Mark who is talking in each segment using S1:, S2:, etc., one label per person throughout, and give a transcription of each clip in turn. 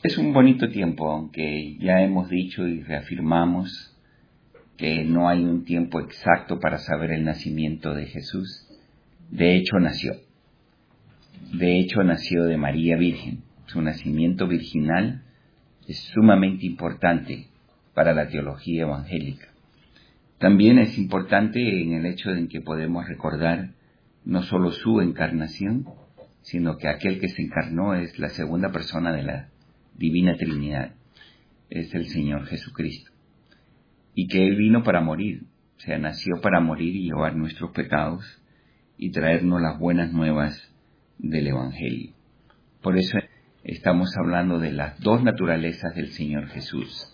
S1: Es un bonito tiempo, aunque ya hemos dicho y reafirmamos que no hay un tiempo exacto para saber el nacimiento de Jesús. De hecho nació de María Virgen. Su nacimiento virginal es sumamente importante para la teología evangélica. También es importante en el hecho de que podemos recordar no solo su encarnación, sino que aquel que se encarnó es la segunda persona de la Divina Trinidad, es el Señor Jesucristo, y que Él vino para morir, o sea, nació para morir y llevar nuestros pecados y traernos las buenas nuevas del Evangelio. Por eso estamos hablando de las dos naturalezas del Señor Jesús.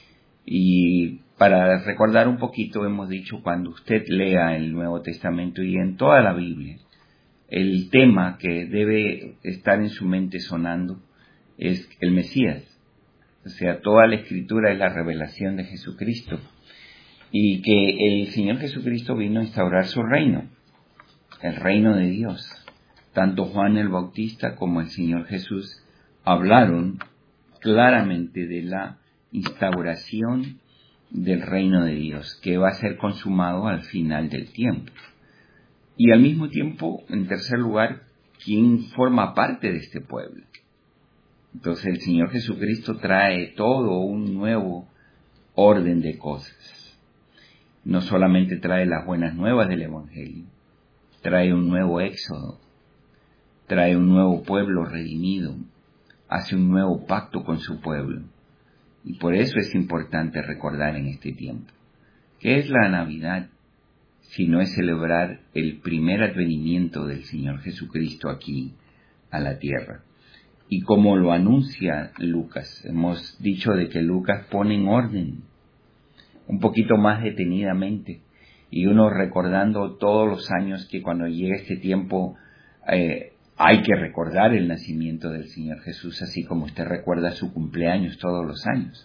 S1: Y para recordar un poquito, hemos dicho, cuando usted lea el Nuevo Testamento y en toda la Biblia, el tema que debe estar en su mente sonando es el Mesías. O sea, toda la Escritura es la revelación de Jesucristo. Y que el Señor Jesucristo vino a instaurar su reino, el reino de Dios. Tanto Juan el Bautista como el Señor Jesús hablaron claramente de la instauración del reino de Dios, que va a ser consumado al final del tiempo. Y al mismo tiempo, en tercer lugar, ¿quién forma parte de este pueblo? Entonces el Señor Jesucristo trae todo un nuevo orden de cosas. No solamente trae las buenas nuevas del Evangelio, trae un nuevo éxodo, trae un nuevo pueblo redimido, hace un nuevo pacto con su pueblo. Y por eso es importante recordar en este tiempo. ¿Qué es la Navidad? Si no es celebrar el primer advenimiento del Señor Jesucristo aquí a la tierra. Y como lo anuncia Lucas, hemos dicho de que Lucas pone en orden, un poquito más detenidamente, y uno recordando todos los años que cuando llega este tiempo hay que recordar el nacimiento del Señor Jesús, así como usted recuerda su cumpleaños todos los años.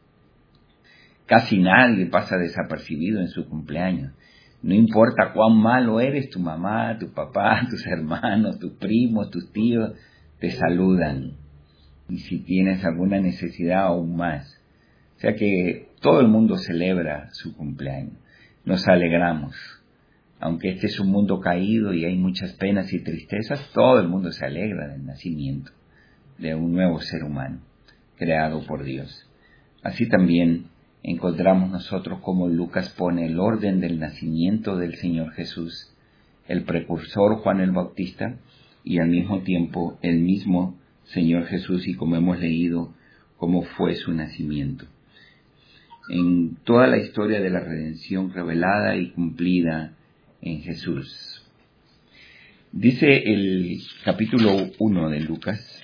S1: Casi nadie pasa desapercibido en su cumpleaños. No importa cuán malo eres, tu mamá, tu papá, tus hermanos, tus primos, tus tíos, te saludan. Y si tienes alguna necesidad, aún más. O sea que todo el mundo celebra su cumpleaños. Nos alegramos. Aunque este es un mundo caído y hay muchas penas y tristezas, todo el mundo se alegra del nacimiento de un nuevo ser humano, creado por Dios. Así también encontramos nosotros como Lucas pone el orden del nacimiento del Señor Jesús, el precursor Juan el Bautista, y al mismo tiempo el mismo Señor Jesús, y como hemos leído, cómo fue su nacimiento. En toda la historia de la redención revelada y cumplida en Jesús. Dice el capítulo 1 de Lucas,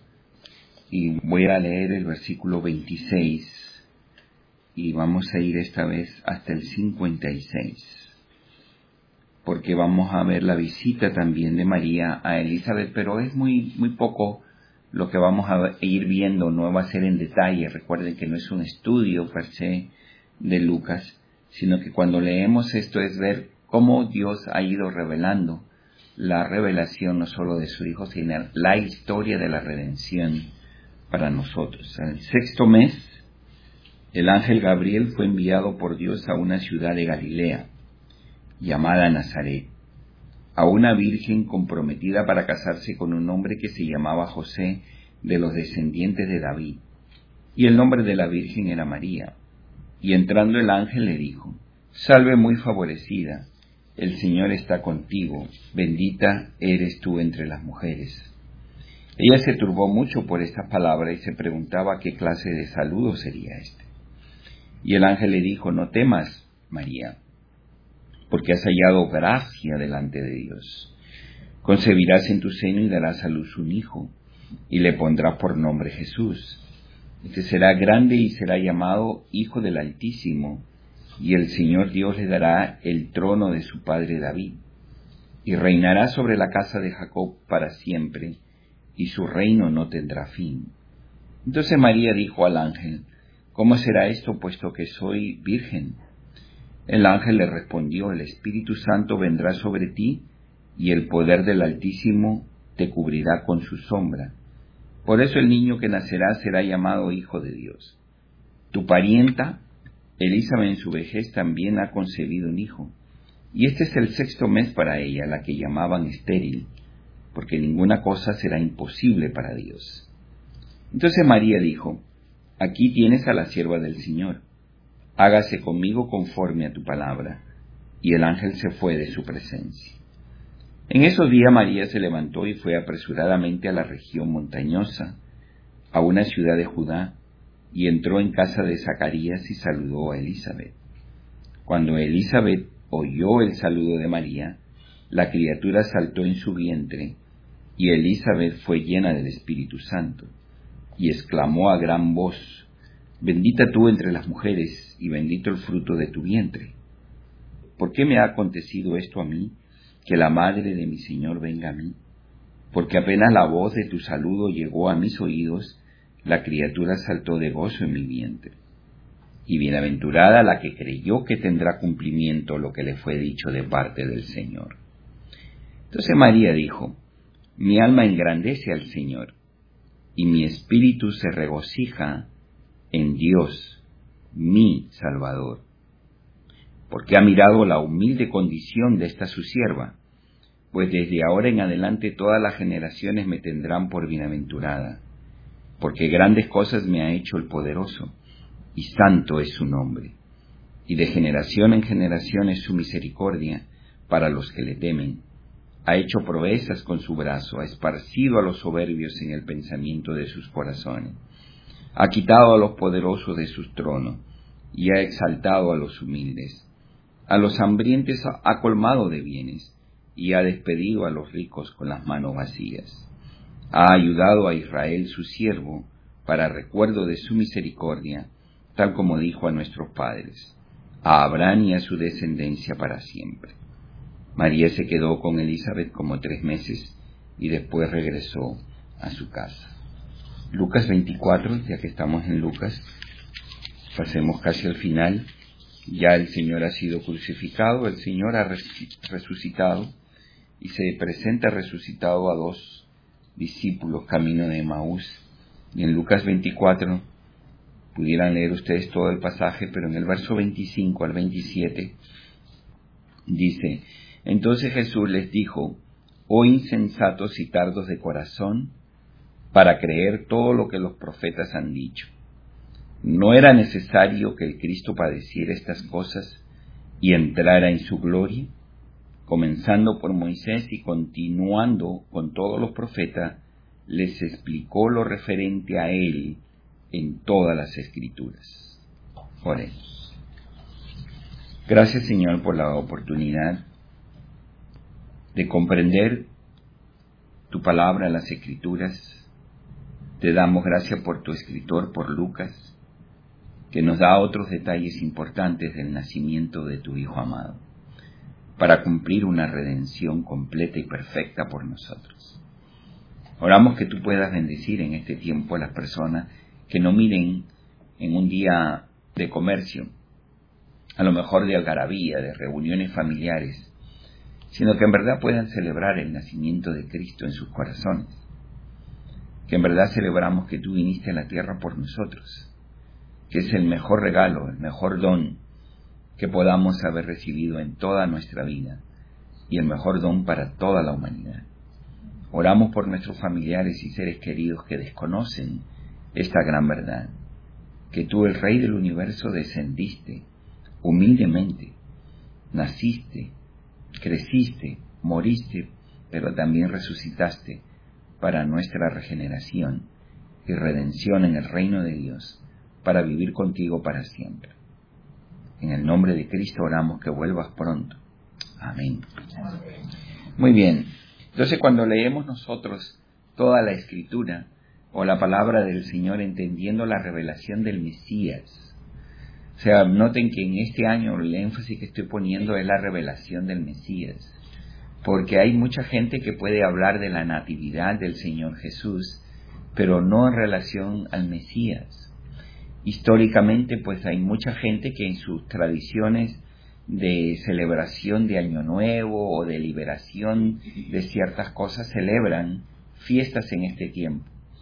S1: y voy a leer el versículo 26, y vamos a ir esta vez hasta el 56, porque vamos a ver la visita también de María a Elizabeth, pero es muy poco lo que vamos a ir viendo, no va a ser en detalle. Recuerden que no es un estudio per se de Lucas, sino que cuando leemos esto es ver cómo Dios ha ido revelando la revelación no solo de su Hijo, sino la historia de la redención para nosotros. En el 6º mes, el ángel Gabriel fue enviado por Dios a una ciudad de Galilea, llamada Nazaret, a una virgen comprometida para casarse con un hombre que se llamaba José, de los descendientes de David. Y el nombre de la virgen era María. Y entrando el ángel le dijo: Salve muy favorecida, el Señor está contigo, bendita eres tú entre las mujeres. Ella se turbó mucho por estas palabras y se preguntaba qué clase de saludo sería este. Y el ángel le dijo: No temas, María, porque has hallado gracia delante de Dios. Concebirás en tu seno y darás a luz un hijo, y le pondrás por nombre Jesús. Este será grande y será llamado Hijo del Altísimo, y el Señor Dios le dará el trono de su padre David, y reinará sobre la casa de Jacob para siempre, y su reino no tendrá fin. Entonces María dijo al ángel: ¿Cómo será esto, puesto que soy virgen? El ángel le respondió: El Espíritu Santo vendrá sobre ti, y el poder del Altísimo te cubrirá con su sombra. Por eso el niño que nacerá será llamado Hijo de Dios. Tu parienta, Elizabeth, en su vejez también ha concebido un hijo, y este es el 6º mes para ella, la que llamaban estéril, porque ninguna cosa será imposible para Dios. Entonces María dijo: Aquí tienes a la sierva del Señor, hágase conmigo conforme a tu palabra. Y el ángel se fue de su presencia. En esos días María se levantó y fue apresuradamente a la región montañosa, a una ciudad de Judá, y entró en casa de Zacarías y saludó a Elizabeth. Cuando Elizabeth oyó el saludo de María, la criatura saltó en su vientre, y Elizabeth fue llena del Espíritu Santo, y exclamó a gran voz: Bendita tú entre las mujeres, y bendito el fruto de tu vientre. ¿Por qué me ha acontecido esto a mí, que la madre de mi Señor venga a mí? Porque apenas la voz de tu saludo llegó a mis oídos, la criatura saltó de gozo en mi vientre. Y bienaventurada la que creyó que tendrá cumplimiento lo que le fue dicho de parte del Señor. Entonces María dijo: Mi alma engrandece al Señor, y mi espíritu se regocija en Dios, mi Salvador, porque ha mirado la humilde condición de esta su sierva, pues desde ahora en adelante todas las generaciones me tendrán por bienaventurada, porque grandes cosas me ha hecho el poderoso, y santo es su nombre, y de generación en generación es su misericordia para los que le temen. Ha hecho proezas con su brazo, ha esparcido a los soberbios en el pensamiento de sus corazones, ha quitado a los poderosos de sus tronos, y ha exaltado a los humildes. A los hambrientos ha colmado de bienes, y ha despedido a los ricos con las manos vacías. Ha ayudado a Israel su siervo, para recuerdo de su misericordia, tal como dijo a nuestros padres, a Abraham y a su descendencia para siempre. María se quedó con Elizabeth como 3 meses, y después regresó a su casa. Lucas 24, ya que estamos en Lucas, pasemos casi al final. Ya el Señor ha sido crucificado, el Señor ha resucitado, y se presenta resucitado a 2 discípulos camino de Emaús. Y en Lucas 24, pudieran leer ustedes todo el pasaje, pero en el verso 25 al 27, dice: Entonces Jesús les dijo: Oh insensatos y tardos de corazón, para creer todo lo que los profetas han dicho. ¿No era necesario que el Cristo padeciera estas cosas y entrara en su gloria? Comenzando por Moisés y continuando con todos los profetas, les explicó lo referente a él en todas las Escrituras. Oremos. Gracias, Señor, por la oportunidad de comprender tu palabra en las Escrituras. Te damos gracias por tu escritor, por Lucas, que nos da otros detalles importantes del nacimiento de tu Hijo amado, para cumplir una redención completa y perfecta por nosotros. Oramos que tú puedas bendecir en este tiempo a las personas que no miren en un día de comercio, a lo mejor de algarabía, de reuniones familiares, sino que en verdad puedan celebrar el nacimiento de Cristo en sus corazones, que en verdad celebramos que tú viniste a la tierra por nosotros, que es el mejor regalo, el mejor don que podamos haber recibido en toda nuestra vida, y el mejor don para toda la humanidad. Oramos por nuestros familiares y seres queridos que desconocen esta gran verdad, que tú, el Rey del universo, descendiste humildemente, naciste, creciste, moriste, pero también resucitaste para nuestra regeneración y redención en el reino de Dios, para vivir contigo para siempre. En el nombre de Cristo oramos que vuelvas pronto. Amén. Muy bien. Entonces, cuando leemos nosotros toda la Escritura o la palabra del Señor, entendiendo la revelación del Mesías, o sea, noten que en este año el énfasis que estoy poniendo es la revelación del Mesías, porque hay mucha gente que puede hablar de la natividad del Señor Jesús, pero no en relación al Mesías. Históricamente, pues hay mucha gente que en sus tradiciones de celebración de Año Nuevo o de liberación de ciertas cosas celebran fiestas en este tiempo.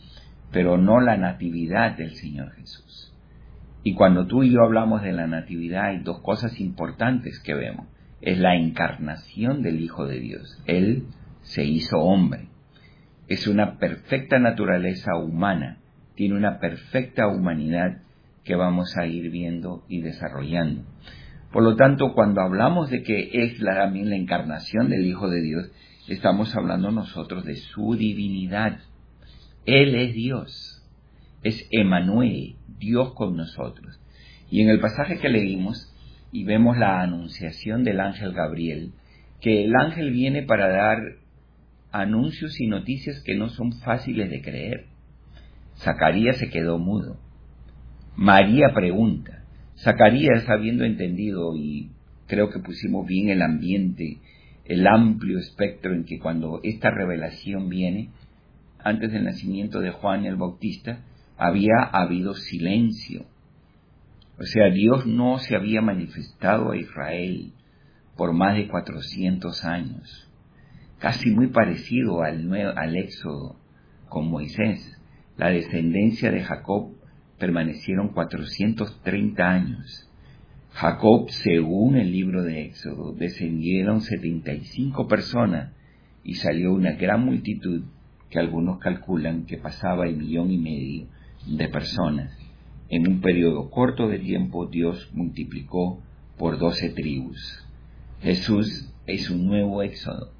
S1: pero no la natividad del Señor Jesús. Y cuando tú y yo hablamos de la natividad, hay dos cosas importantes que vemos. Es la encarnación del Hijo de Dios. Él se hizo hombre. Es una perfecta naturaleza humana. Tiene una perfecta humanidad que vamos a ir viendo y desarrollando. Por lo tanto, cuando hablamos de que es también la encarnación del Hijo de Dios, estamos hablando nosotros de su divinidad. Él es Dios. Es Emmanuel, Dios con nosotros. Y en el pasaje que leímos, y vemos la anunciación del ángel Gabriel, que el ángel viene para dar anuncios y noticias que no son fáciles de creer. Zacarías se quedó mudo. María pregunta. Zacarías, habiendo entendido, y creo que pusimos bien el ambiente, el amplio espectro en que cuando esta revelación viene, antes del nacimiento de Juan el Bautista, había habido silencio. O sea, Dios no se había manifestado a Israel por más de 400 años. Casi muy parecido al Éxodo con Moisés. La descendencia de Jacob permanecieron 430 años. Jacob, según el libro de Éxodo, descendieron 75 personas y salió una gran multitud que algunos calculan que pasaba 1,5 millones de personas. En un periodo corto de tiempo Dios multiplicó por 12 tribus. Jesús es un nuevo éxodo.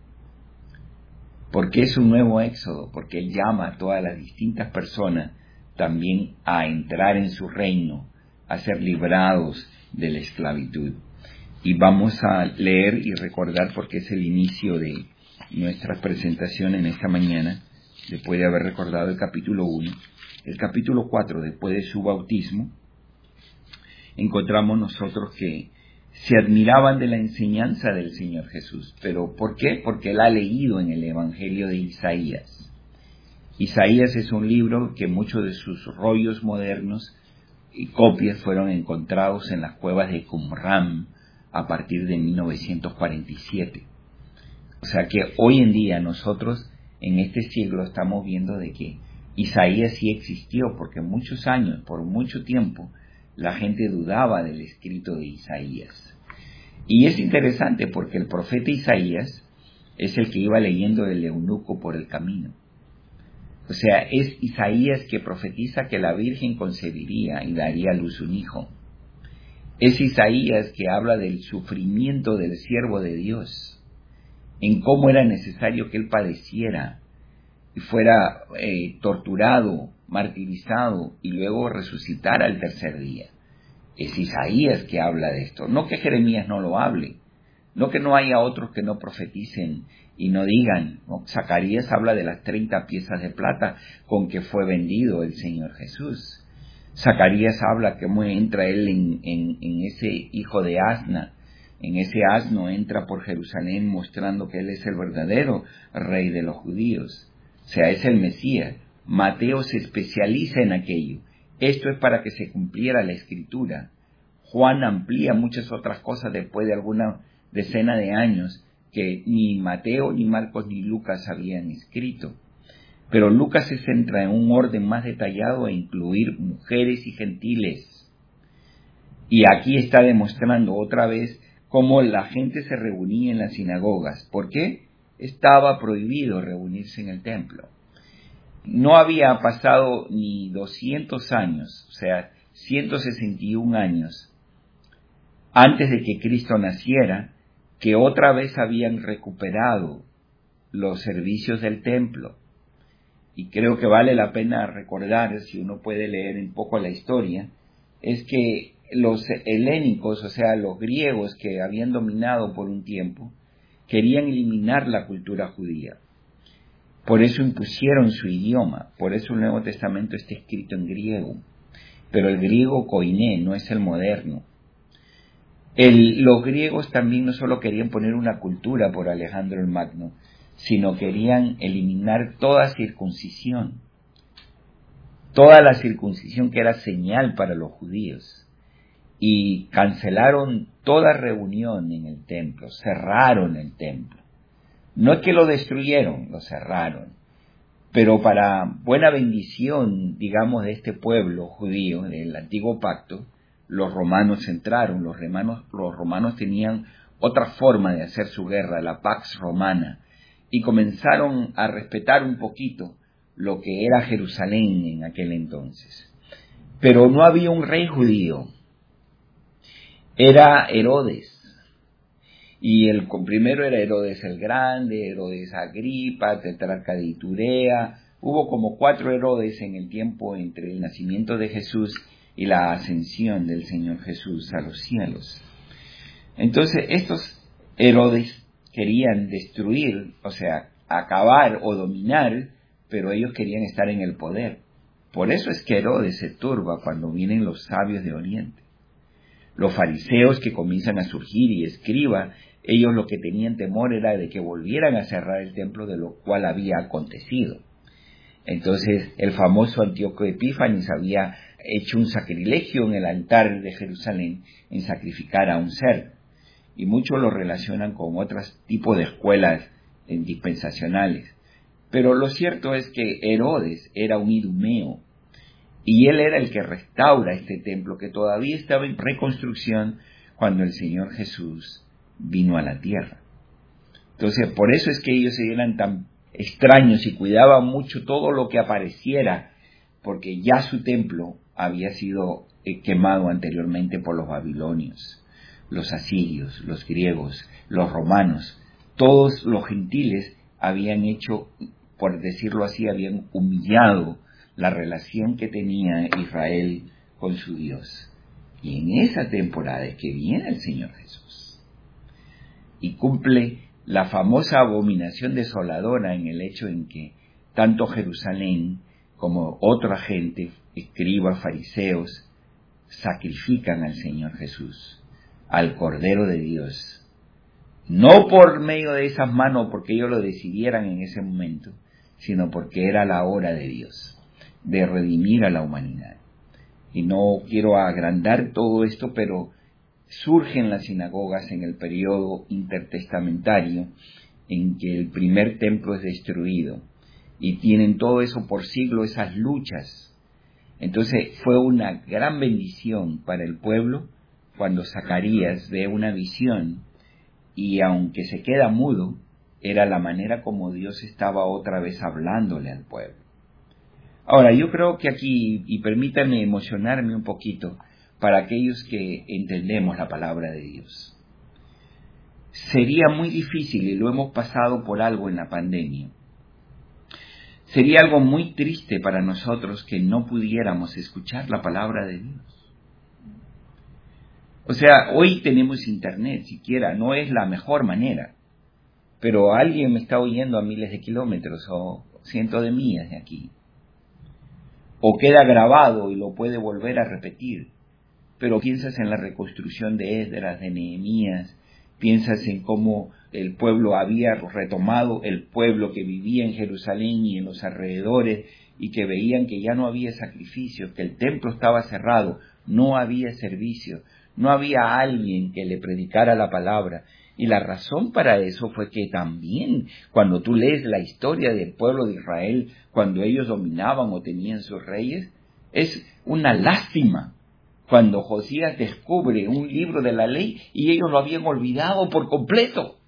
S1: ¿Por qué es un nuevo éxodo? Porque Él llama a todas las distintas personas también a entrar en su reino, a ser librados de la esclavitud. Y vamos a leer y recordar, porque es el inicio de nuestra presentación en esta mañana, después de haber recordado el capítulo 1, el capítulo 4, después de su bautismo, encontramos nosotros que se admiraban de la enseñanza del Señor Jesús. ¿Pero por qué? Porque Él ha leído en el Evangelio de Isaías. Isaías es un libro que muchos de sus rollos modernos y copias fueron encontrados en las cuevas de Qumran a partir de 1947. O sea que hoy en día nosotros en este siglo estamos viendo de que Isaías sí existió, porque muchos años, por mucho tiempo, la gente dudaba del escrito de Isaías. Y es interesante porque el profeta Isaías es el que iba leyendo el eunuco por el camino. O sea, es Isaías que profetiza que la Virgen concebiría y daría a luz un hijo. Es Isaías que habla del sufrimiento del siervo de Dios, en cómo era necesario que él padeciera y fuera torturado, martirizado y luego resucitara al tercer día. Es Isaías que habla de esto, no que Jeremías no lo hable, no que no haya otros que no profeticen y no digan, ¿no? Zacarías habla de las 30 piezas de plata con que fue vendido el Señor Jesús. Zacarías habla que entra él en ese hijo de asna, en ese asno entra por Jerusalén mostrando que él es el verdadero rey de los judíos. O sea, es el Mesías. Mateo se especializa en aquello. Esto es para que se cumpliera la Escritura. Juan amplía muchas otras cosas después de alguna decena de años que ni Mateo, ni Marcos, ni Lucas habían escrito. Pero Lucas se centra en un orden más detallado a incluir mujeres y gentiles. Y aquí está demostrando otra vez cómo la gente se reunía en las sinagogas. ¿Por qué? Estaba prohibido reunirse en el templo. No había pasado ni 200 años, o sea, 161 años, antes de que Cristo naciera, que otra vez habían recuperado los servicios del templo. Y creo que vale la pena recordar, si uno puede leer un poco la historia, es que los helénicos, o sea, los griegos que habían dominado por un tiempo, querían eliminar la cultura judía. Por eso impusieron su idioma, por eso el Nuevo Testamento está escrito en griego. Pero el griego koiné no es el moderno. Los griegos también no solo querían poner una cultura por Alejandro el Magno, sino querían eliminar toda circuncisión. Toda la circuncisión que era señal para los judíos. Y cancelaron toda reunión en el templo, cerraron el templo. No es que lo destruyeron, lo cerraron. Pero para buena bendición, digamos, de este pueblo judío, del antiguo pacto, los romanos entraron. Los romanos tenían otra forma de hacer su guerra, la Pax Romana, y comenzaron a respetar un poquito lo que era Jerusalén en aquel entonces. Pero no había un rey judío, era Herodes. Y el primero era Herodes el Grande, Herodes Agripa, tetrarca de Iturea. Hubo como 4 Herodes en el tiempo entre el nacimiento de Jesús y la ascensión del Señor Jesús a los cielos. Entonces estos Herodes querían destruir, o sea, acabar o dominar, pero ellos querían estar en el poder. Por eso es que Herodes se turba cuando vienen los sabios de Oriente. Los fariseos que comienzan a surgir y escribas, ellos lo que tenían temor era de que volvieran a cerrar el templo, de lo cual había acontecido. Entonces el famoso Antíoco Epífanes había hecho un sacrilegio en el altar de Jerusalén en sacrificar a un cerdo. Y muchos lo relacionan con otros tipos de escuelas dispensacionales. Pero lo cierto es que Herodes era un idumeo, y él era el que restaura este templo que todavía estaba en reconstrucción cuando el Señor Jesús vino a la tierra. Entonces, por eso es que ellos eran tan extraños y cuidaban mucho todo lo que apareciera, porque ya su templo había sido quemado anteriormente por los babilonios, los asirios, los griegos, los romanos. Todos los gentiles habían hecho, por decirlo así, habían humillado la relación que tenía Israel con su Dios. Y en esa temporada es que viene el Señor Jesús y cumple la famosa abominación desoladora en el hecho en que tanto Jerusalén como otra gente, escribas, fariseos, sacrifican al Señor Jesús, al Cordero de Dios, no por medio de esas manos porque ellos lo decidieran en ese momento, sino porque era la hora de Dios de redimir a la humanidad. Y no quiero agrandar todo esto, pero surgen las sinagogas en el periodo intertestamentario en que el primer templo es destruido, y tienen todo eso por siglos, esas luchas. Entonces fue una gran bendición para el pueblo cuando Zacarías ve una visión, y aunque se queda mudo, era la manera como Dios estaba otra vez hablándole al pueblo. Ahora, yo creo que aquí, y permítanme emocionarme un poquito, para aquellos que entendemos la palabra de Dios. Sería muy difícil, y lo hemos pasado por algo en la pandemia, sería algo muy triste para nosotros que no pudiéramos escuchar la palabra de Dios. O sea, hoy tenemos internet, siquiera, no es la mejor manera, pero alguien me está oyendo a miles de kilómetros o cientos de millas de aquí. O queda grabado y lo puede volver a repetir. Pero piensas en la reconstrucción de Esdras, de Nehemías, piensas en cómo el pueblo había retomado, el pueblo que vivía en Jerusalén y en los alrededores, y que veían que ya no había sacrificios, que el templo estaba cerrado, no había servicio, no había alguien que le predicara la palabra. Y la razón para eso fue que también cuando tú lees la historia del pueblo de Israel, cuando ellos dominaban o tenían sus reyes, es una lástima cuando Josías descubre un libro de la ley y ellos lo habían olvidado por completo.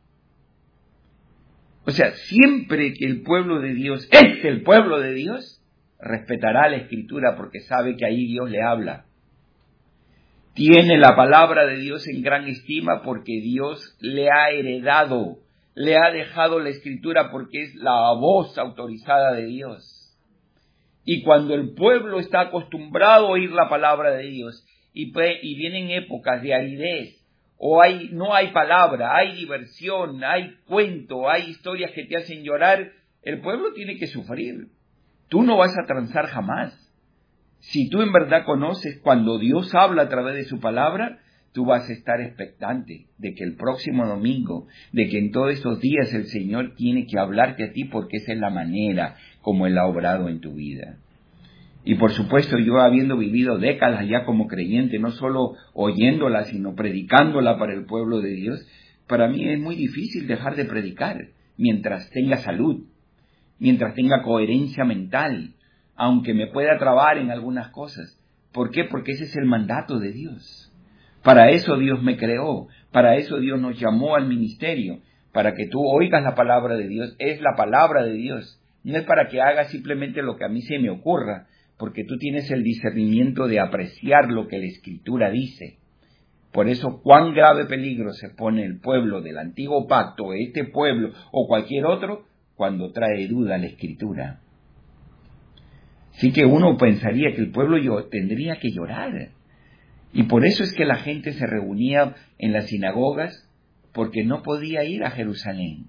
S1: O sea, siempre que el pueblo de Dios es el pueblo de Dios, respetará la Escritura porque sabe que ahí Dios le habla. Tiene la palabra de Dios en gran estima porque Dios le ha heredado, le ha dejado la Escritura porque es la voz autorizada de Dios. Y cuando el pueblo está acostumbrado a oír la palabra de Dios y vienen épocas de aridez, o no hay palabra, hay diversión, hay cuento, hay historias que te hacen llorar, el pueblo tiene que sufrir. Tú no vas a transar jamás. Si tú en verdad conoces cuando Dios habla a través de su palabra, tú vas a estar expectante de que el próximo domingo, de que en todos estos días el Señor tiene que hablarte a ti porque esa es la manera como Él ha obrado en tu vida. Y por supuesto, yo habiendo vivido décadas ya como creyente, no solo oyéndola, sino predicándola para el pueblo de Dios, para mí es muy difícil dejar de predicar mientras tenga salud. mientras tenga coherencia mental, aunque me pueda trabar en algunas cosas. ¿Por qué? Porque ese es el mandato de Dios. Para eso Dios me creó, para eso Dios nos llamó al ministerio, para que tú oigas la palabra de Dios. Es la palabra de Dios, no es para que hagas simplemente lo que a mí se me ocurra, porque tú tienes el discernimiento de apreciar lo que la Escritura dice. Por eso, cuán grave peligro se pone el pueblo del antiguo pacto, este pueblo o cualquier otro, cuando trae duda a la Escritura. Así que uno pensaría que el pueblo tendría que llorar. Y por eso es que la gente se reunía en las sinagogas, porque no podía ir a Jerusalén.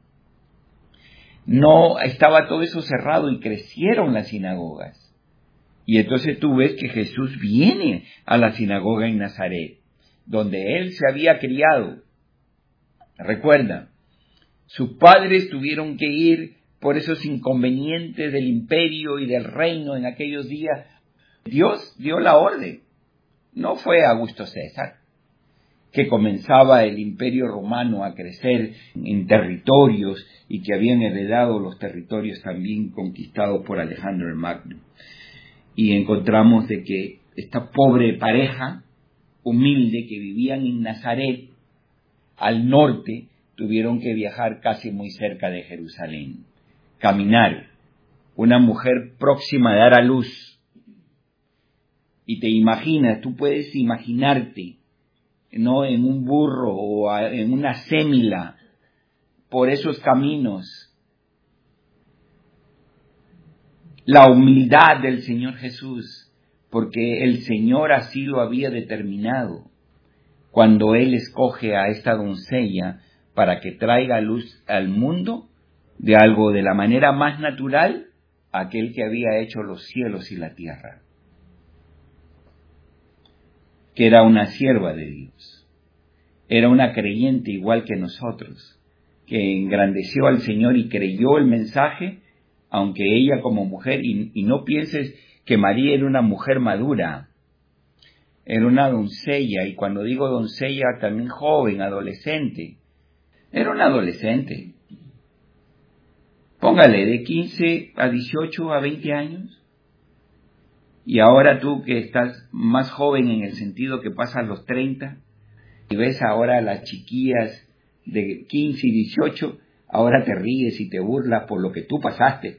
S1: No estaba todo eso cerrado y crecieron las sinagogas. Y entonces tú ves que Jesús viene a la sinagoga en Nazaret, donde él se había criado. Recuerda, sus padres tuvieron que ir por esos inconvenientes del imperio y del reino en aquellos días. Dios dio la orden. No fue Augusto César, que comenzaba el imperio romano a crecer en territorios y que habían heredado los territorios también conquistados por Alejandro el Magno. Y encontramos de que esta pobre pareja humilde que vivían en Nazaret, al norte, tuvieron que viajar casi muy cerca de Jerusalén, caminar. Una mujer próxima a dar a luz. Y te imaginas, tú puedes imaginarte, ¿no?, en un burro o en una sémila, por esos caminos. La humildad del Señor Jesús, porque el Señor así lo había determinado, cuando Él escoge a esta doncella para que traiga luz al mundo de algo de la manera más natural, aquel que había hecho los cielos y la tierra, que era una sierva de Dios, era una creyente igual que nosotros, que engrandeció al Señor y creyó el mensaje, aunque ella como mujer, y no pienses que María era una mujer madura, era una doncella, y cuando digo doncella también joven, adolescente, era una adolescente, póngale de 15 a 18 a 20 años, y ahora tú que estás más joven en el sentido que pasas los 30, y ves ahora a las chiquillas de 15 y 18, ahora te ríes y te burlas por lo que tú pasaste,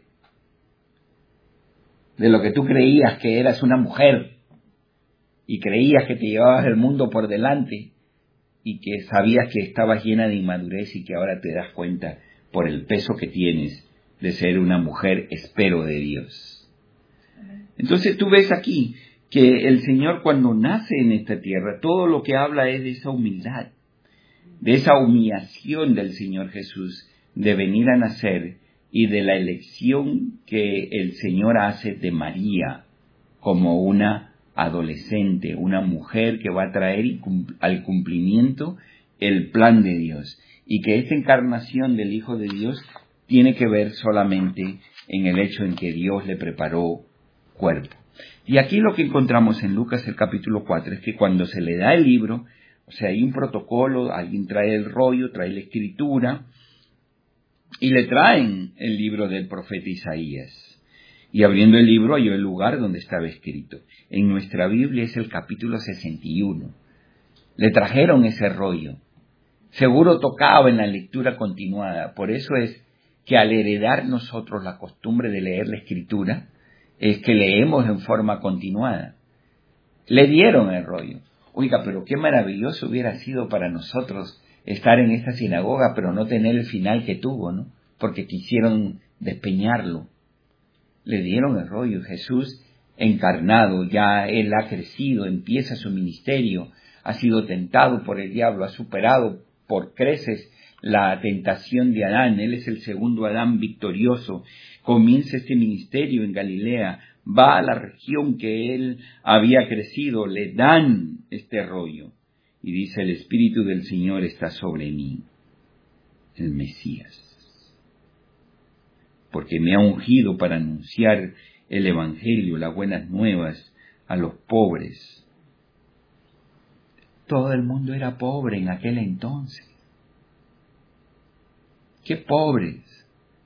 S1: de lo que tú creías que eras una mujer, y creías que te llevabas el mundo por delante, y que sabías que estabas llena de inmadurez y que ahora te das cuenta por el peso que tienes de ser una mujer espero de Dios. Entonces tú ves aquí que el Señor cuando nace en esta tierra, todo lo que habla es de esa humildad, de esa humillación del Señor Jesús, de venir a nacer y de la elección que el Señor hace de María como una adolescente, una mujer que va a traer al cumplimiento el plan de Dios, y que esta encarnación del Hijo de Dios tiene que ver solamente en el hecho en que Dios le preparó cuerpo. Y aquí lo que encontramos en Lucas el capítulo 4 es que cuando se le da el libro, o sea, hay un protocolo, alguien trae el rollo, trae la escritura, y le traen el libro del profeta Isaías. Y abriendo el libro halló el lugar donde estaba escrito. En nuestra Biblia es el capítulo 61. Le trajeron ese rollo. Seguro tocaba en la lectura continuada. Por eso es que al heredar nosotros la costumbre de leer la escritura, es que leemos en forma continuada. Le dieron el rollo. Oiga, pero qué maravilloso hubiera sido para nosotros estar en esta sinagoga, pero no tener el final que tuvo, ¿no? Porque quisieron despeñarlo. Le dieron el rollo. Jesús encarnado, ya Él ha crecido, empieza su ministerio, ha sido tentado por el diablo, ha superado por creces la tentación de Adán. Él es el segundo Adán victorioso. Comienza este ministerio en Galilea, va a la región que Él había crecido, le dan este rollo. Y dice, el Espíritu del Señor está sobre mí, el Mesías, porque me ha ungido para anunciar el Evangelio, las buenas nuevas a los pobres. Todo el mundo era pobre en aquel entonces. ¡Qué pobres!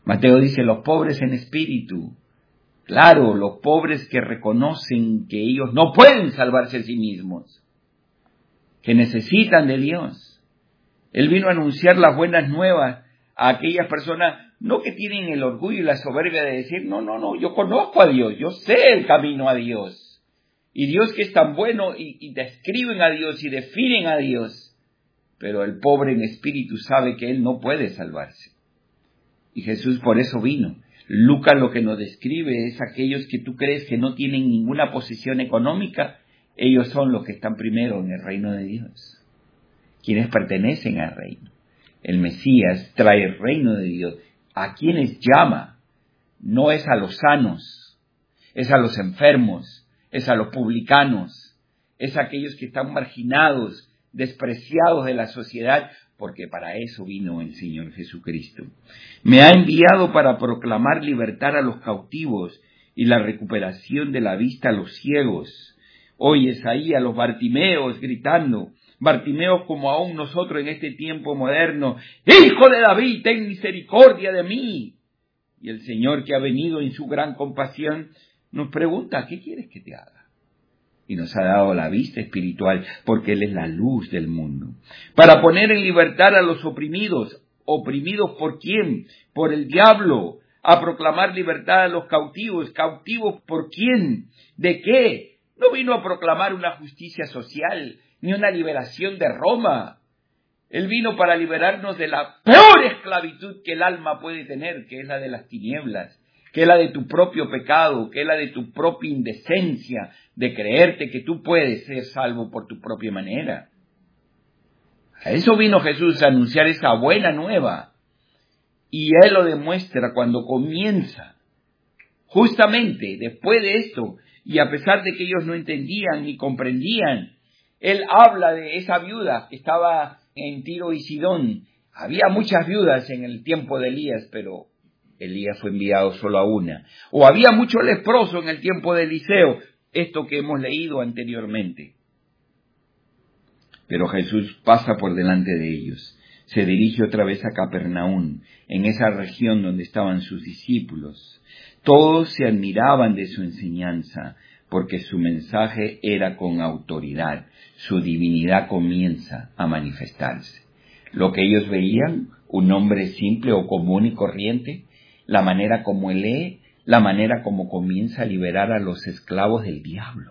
S1: Mateo dice, los pobres en espíritu. Claro, los pobres que reconocen que ellos no pueden salvarse a sí mismos, que necesitan de Dios. Él vino a anunciar las buenas nuevas a aquellas personas, no que tienen el orgullo y la soberbia de decir, no, yo conozco a Dios, yo sé el camino a Dios. Y Dios que es tan bueno y describen a Dios y definen a Dios. Pero el pobre en espíritu sabe que él no puede salvarse. Y Jesús por eso vino. Lucas lo que nos describe es aquellos que tú crees que no tienen ninguna posición económica, ellos son los que están primero en el reino de Dios. Quienes pertenecen al reino. El Mesías trae el reino de Dios. ¿A quienes llama? No es a los sanos, es a los enfermos, es a los publicanos, es a aquellos que están marginados, despreciados de la sociedad, porque para eso vino el Señor Jesucristo. Me ha enviado para proclamar libertad a los cautivos y la recuperación de la vista a los ciegos. Oyes ahí a los Bartimeos gritando, Bartimeos como aún nosotros en este tiempo moderno, ¡Hijo de David, ten misericordia de mí! Y el Señor, que ha venido en su gran compasión, nos pregunta, ¿qué quieres que te haga? Y nos ha dado la vista espiritual, porque Él es la luz del mundo. Para poner en libertad a los oprimidos. ¿Oprimidos por quién? Por el diablo. A proclamar libertad a los cautivos. ¿Cautivos por quién? ¿De qué? No vino a proclamar una justicia social, ni una liberación de Roma. Él vino para liberarnos de la peor esclavitud que el alma puede tener, que es la de las tinieblas, que es la de tu propio pecado, que es la de tu propia indecencia, de creerte que tú puedes ser salvo por tu propia manera. A eso vino Jesús, a anunciar esa buena nueva. Y Él lo demuestra cuando comienza. Justamente después de esto, y a pesar de que ellos no entendían ni comprendían, Él habla de esa viuda que estaba en Tiro y Sidón. Había muchas viudas en el tiempo de Elías, pero Elías fue enviado solo a una. O había mucho leproso en el tiempo de Eliseo, esto que hemos leído anteriormente. Pero Jesús pasa por delante de ellos, se dirige otra vez a Capernaum, en esa región donde estaban sus discípulos. Todos se admiraban de su enseñanza, porque su mensaje era con autoridad, su divinidad comienza a manifestarse. Lo que ellos veían, un hombre simple o común y corriente, la manera como él lee, la manera como comienza a liberar a los esclavos del diablo.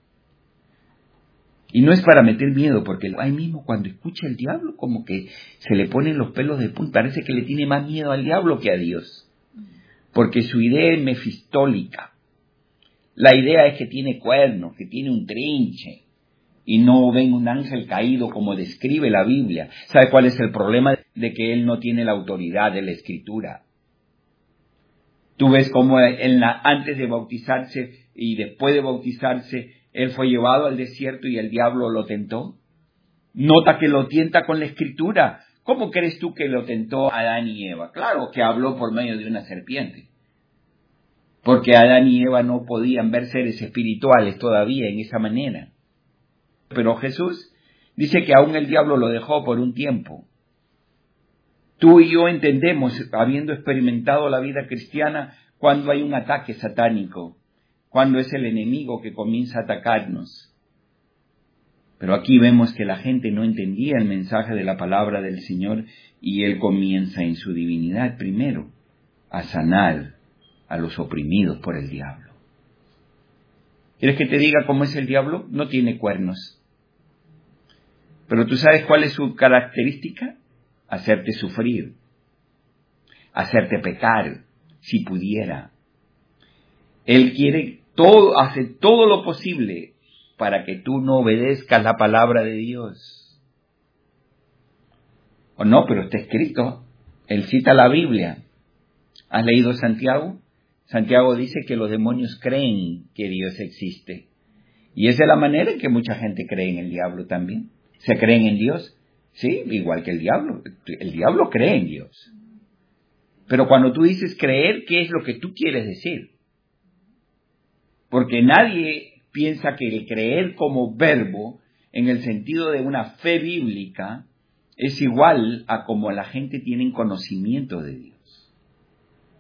S1: Y no es para meter miedo, porque ahí mismo cuando escucha el diablo, como que se le ponen los pelos de punta, parece que le tiene más miedo al diablo que a Dios. Porque su idea es mefistólica. La idea es que tiene cuernos, que tiene un trinche, y no ven un ángel caído como describe la Biblia. ¿Sabe cuál es el problema? De que él no tiene la autoridad de la Escritura. Tú ves cómo antes de bautizarse y después de bautizarse, él fue llevado al desierto y el diablo lo tentó. Nota que lo tienta con la Escritura. ¿Cómo crees tú que lo tentó Adán y Eva? Claro que habló por medio de una serpiente. Porque Adán y Eva no podían ver seres espirituales todavía en esa manera. Pero Jesús dice que aún el diablo lo dejó por un tiempo. Tú y yo entendemos, habiendo experimentado la vida cristiana, cuando hay un ataque satánico, cuando es el enemigo que comienza a atacarnos. Pero aquí vemos que la gente no entendía el mensaje de la palabra del Señor y Él comienza en su divinidad primero a sanar a los oprimidos por el diablo. ¿Quieres que te diga cómo es el diablo? No tiene cuernos. Pero ¿tú sabes cuál es su característica? Hacerte sufrir, hacerte pecar, si pudiera. Él quiere todo, hace todo lo posible para que tú no obedezcas la palabra de Dios. O no, pero está escrito. Él cita la Biblia. ¿Has leído Santiago? Santiago dice que los demonios creen que Dios existe. Y esa es la manera en que mucha gente cree en el diablo también. Se creen en Dios. Sí, igual que el diablo. El diablo cree en Dios. Pero cuando tú dices creer, ¿qué es lo que tú quieres decir? Porque nadie piensa que el creer como verbo, en el sentido de una fe bíblica, es igual a como la gente tiene conocimiento de Dios.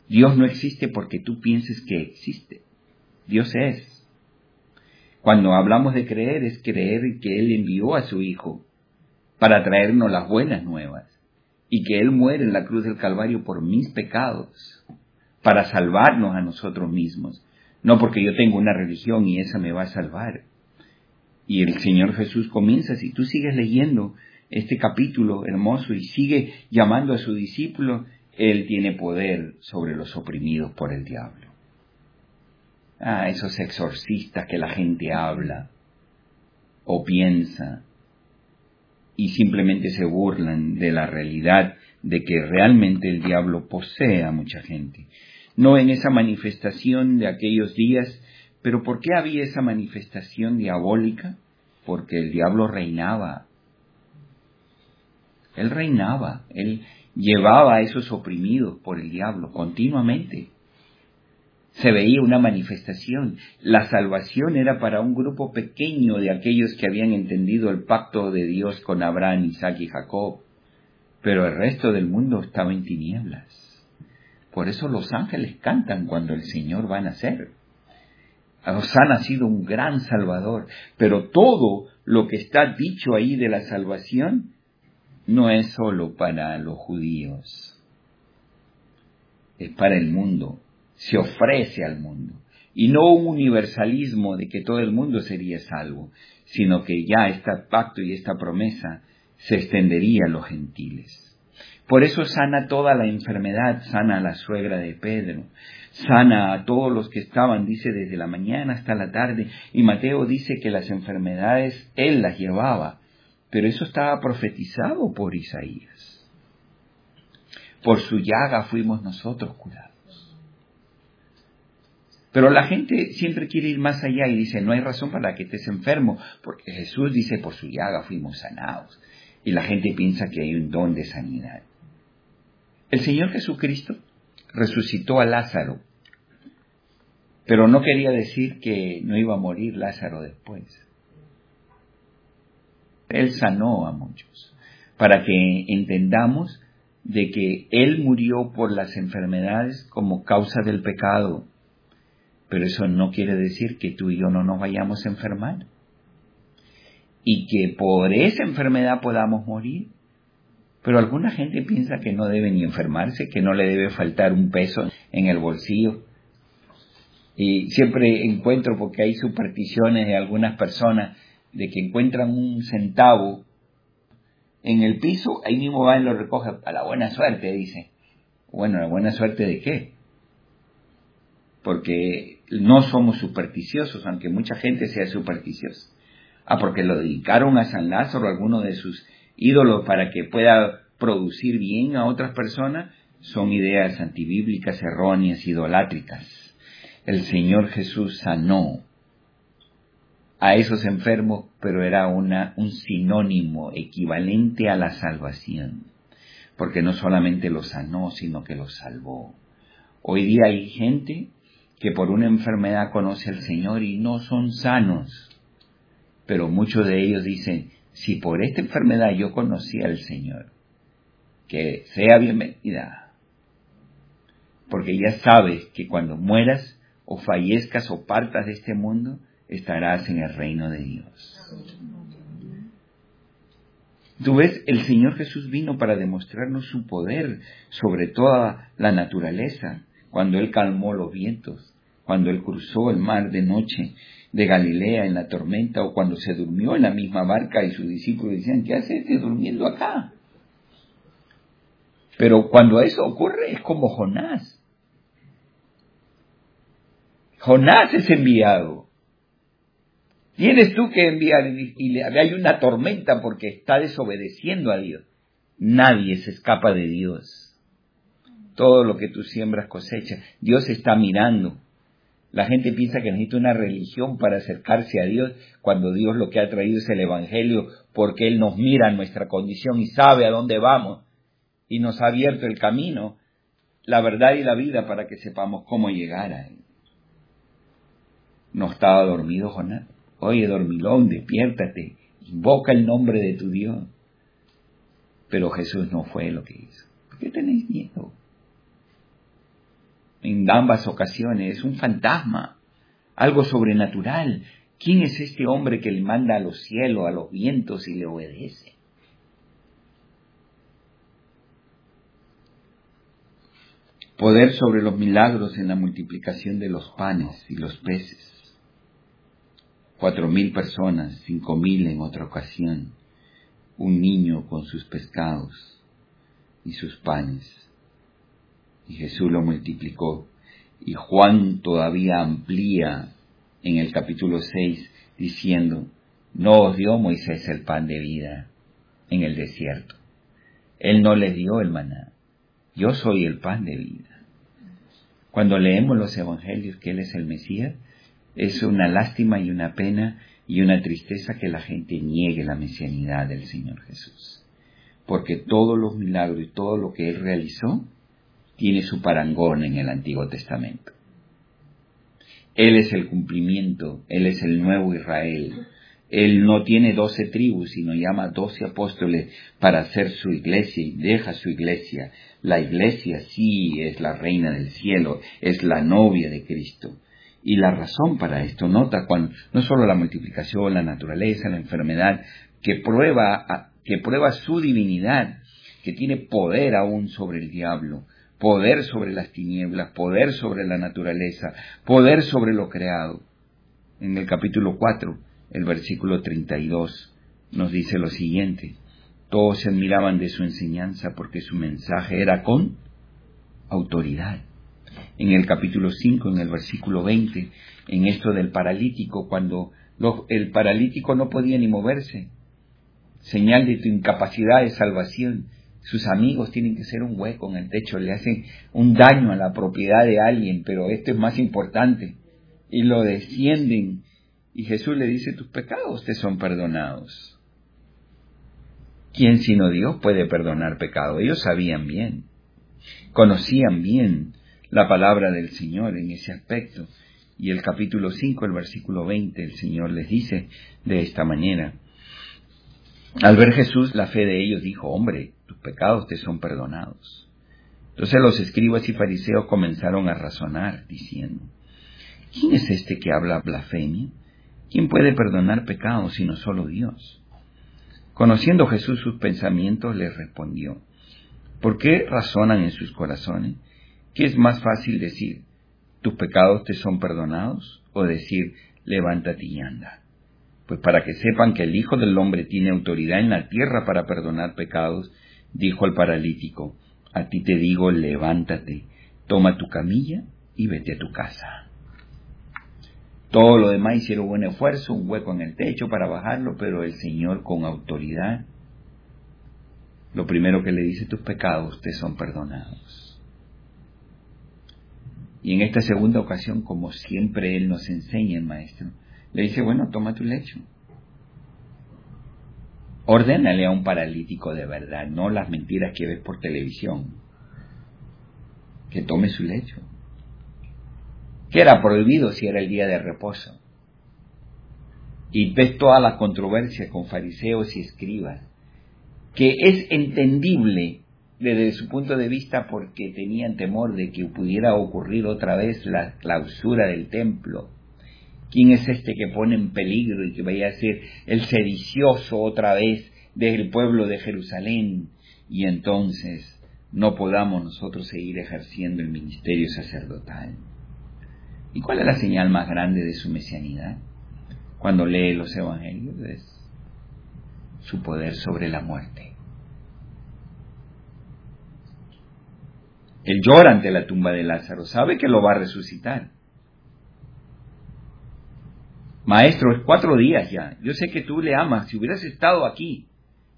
S1: Dios no existe porque tú pienses que existe. Dios es. Cuando hablamos de creer, es creer que Él envió a su Hijo para traernos las buenas nuevas y que Él muere en la cruz del Calvario por mis pecados, para salvarnos a nosotros mismos. No porque yo tengo una religión y esa me va a salvar. Y el Señor Jesús comienza, si tú sigues leyendo este capítulo hermoso y sigue llamando a su discípulo, Él tiene poder sobre los oprimidos por el diablo. Esos exorcistas que la gente habla o piensa y simplemente se burlan de la realidad de que realmente el diablo posee a mucha gente. No en esa manifestación de aquellos días, pero ¿por qué había esa manifestación diabólica? Porque el diablo reinaba. Él reinaba, él llevaba a esos oprimidos por el diablo continuamente. Se veía una manifestación. La salvación era para un grupo pequeño de aquellos que habían entendido el pacto de Dios con Abraham, Isaac y Jacob. Pero el resto del mundo estaba en tinieblas. Por eso los ángeles cantan cuando el Señor va a nacer. Nos ha nacido un gran Salvador. Pero todo lo que está dicho ahí de la salvación no es solo para los judíos. Es para el mundo. Se ofrece al mundo. Y no un universalismo de que todo el mundo sería salvo, sino que ya este pacto y esta promesa se extendería a los gentiles. Por eso sana toda la enfermedad, sana a la suegra de Pedro, sana a todos los que estaban, dice, desde la mañana hasta la tarde. Y Mateo dice que las enfermedades Él las llevaba, pero eso estaba profetizado por Isaías. Por su llaga fuimos nosotros curados. Pero la gente siempre quiere ir más allá y dice, no hay razón para que estés enfermo, porque Jesús dice, por su llaga fuimos sanados. Y la gente piensa que hay un don de sanidad. El Señor Jesucristo resucitó a Lázaro, pero no quería decir que no iba a morir Lázaro después. Él sanó a muchos, para que entendamos de que Él murió por las enfermedades como causa del pecado. Pero eso no quiere decir que tú y yo no nos vayamos a enfermar. Y que por esa enfermedad podamos morir. Pero alguna gente piensa que no debe ni enfermarse, que no le debe faltar un peso en el bolsillo. Y siempre encuentro, porque hay supersticiones de algunas personas, de que encuentran un centavo en el piso, ahí mismo va y lo recoge. A la buena suerte, dice. Bueno, ¿la buena suerte de qué? Porque no somos supersticiosos, aunque mucha gente sea supersticiosa. Porque lo dedicaron a San Lázaro, alguno de sus ídolos, para que pueda producir bien a otras personas, son ideas antibíblicas, erróneas, idolátricas. El Señor Jesús sanó a esos enfermos, pero era un sinónimo equivalente a la salvación, porque no solamente los sanó, sino que los salvó. Hoy día hay gente que por una enfermedad conoce al Señor y no son sanos. Pero muchos de ellos dicen, si por esta enfermedad yo conocí al Señor, que sea bienvenida. Porque ya sabes que cuando mueras o fallezcas o partas de este mundo, estarás en el reino de Dios. Tú ves, el Señor Jesús vino para demostrarnos su poder sobre toda la naturaleza. Cuando Él calmó los vientos, cuando Él cruzó el mar de noche de Galilea en la tormenta, o cuando se durmió en la misma barca y sus discípulos decían, ¿qué hace este durmiendo acá? Pero cuando eso ocurre es como Jonás. Jonás es enviado. Tienes tú que enviar y hay una tormenta porque está desobedeciendo a Dios. Nadie se escapa de Dios. Todo lo que tú siembras cosecha. Dios está mirando. La gente piensa que necesita una religión para acercarse a Dios, cuando Dios lo que ha traído es el Evangelio, porque Él nos mira nuestra condición y sabe a dónde vamos, y nos ha abierto el camino, la verdad y la vida, para que sepamos cómo llegar a Él. No estaba dormido Jonás. Oye, dormilón, despiértate, invoca el nombre de tu Dios. Pero Jesús no fue lo que hizo. ¿Por qué tenéis miedo? en ambas ocasiones, es un fantasma, algo sobrenatural. ¿Quién es este hombre que le manda a los cielos, a los vientos y le obedece? Poder sobre los milagros en la multiplicación de los panes y los peces. 4,000 personas, 5,000 en otra ocasión. Un niño con sus pescados y sus panes. Y Jesús lo multiplicó. Y Juan todavía amplía en el capítulo 6 diciendo, no os dio Moisés el pan de vida en el desierto. Él no les dio el maná. Yo soy el pan de vida. Cuando leemos los evangelios que Él es el Mesías, es una lástima y una pena y una tristeza que la gente niegue la mesianidad del Señor Jesús. Porque todos los milagros y todo lo que Él realizó tiene su parangón en el Antiguo Testamento. Él es el cumplimiento, Él es el nuevo Israel. Él no tiene 12 tribus, sino llama 12 apóstoles para hacer su iglesia y deja su iglesia. La iglesia sí es la reina del cielo, es la novia de Cristo. Y la razón para esto, nota cuando no solo la multiplicación, la naturaleza, la enfermedad, que prueba su divinidad, que tiene poder aún sobre el diablo, poder sobre las tinieblas, poder sobre la naturaleza, poder sobre lo creado. En el capítulo 4, el versículo 32, nos dice lo siguiente: todos se admiraban de su enseñanza porque su mensaje era con autoridad. En el capítulo 5, en el versículo 20, en esto del paralítico, cuando el paralítico no podía ni moverse, señal de tu incapacidad de salvación, sus amigos tienen que hacer un hueco en el techo, le hacen un daño a la propiedad de alguien, pero esto es más importante, y lo descienden, y Jesús le dice, tus pecados te son perdonados. ¿Quién sino Dios puede perdonar pecado? Ellos sabían bien, conocían bien la palabra del Señor en ese aspecto. Y el capítulo 5, el versículo 20, el Señor les dice de esta manera. Al ver Jesús la fe de ellos, dijo, hombre, tus pecados te son perdonados. Entonces los escribas y fariseos comenzaron a razonar, diciendo, ¿quién es este que habla blasfemia? ¿Quién puede perdonar pecados sino solo Dios? Conociendo Jesús sus pensamientos, les respondió, ¿por qué razonan en sus corazones? ¿Qué es más fácil decir, tus pecados te son perdonados? O decir, levántate y anda. Pues para que sepan que el Hijo del Hombre tiene autoridad en la tierra para perdonar pecados, dijo al paralítico, a ti te digo, levántate, toma tu camilla y vete a tu casa. Todo lo demás hicieron buen esfuerzo, un hueco en el techo para bajarlo, pero el Señor con autoridad, lo primero que le dice, tus pecados te son perdonados. Y en esta segunda ocasión, como siempre Él nos enseña, el Maestro, le dice, bueno, toma tu lecho. Ordénale a un paralítico de verdad, no las mentiras que ves por televisión, que tome su lecho. Que era prohibido si era el día de reposo. Y ves toda la controversia con fariseos y escribas, que es entendible desde su punto de vista porque tenían temor de que pudiera ocurrir otra vez la clausura del templo. ¿Quién es este que pone en peligro y que vaya a ser el sedicioso otra vez del pueblo de Jerusalén? Y entonces no podamos nosotros seguir ejerciendo el ministerio sacerdotal. ¿Y cuál es la señal más grande de su mesianidad? Cuando lee los evangelios, es su poder sobre la muerte. Él llora ante la tumba de Lázaro, sabe que lo va a resucitar. Maestro, es 4 días ya, yo sé que tú le amas, si hubieras estado aquí,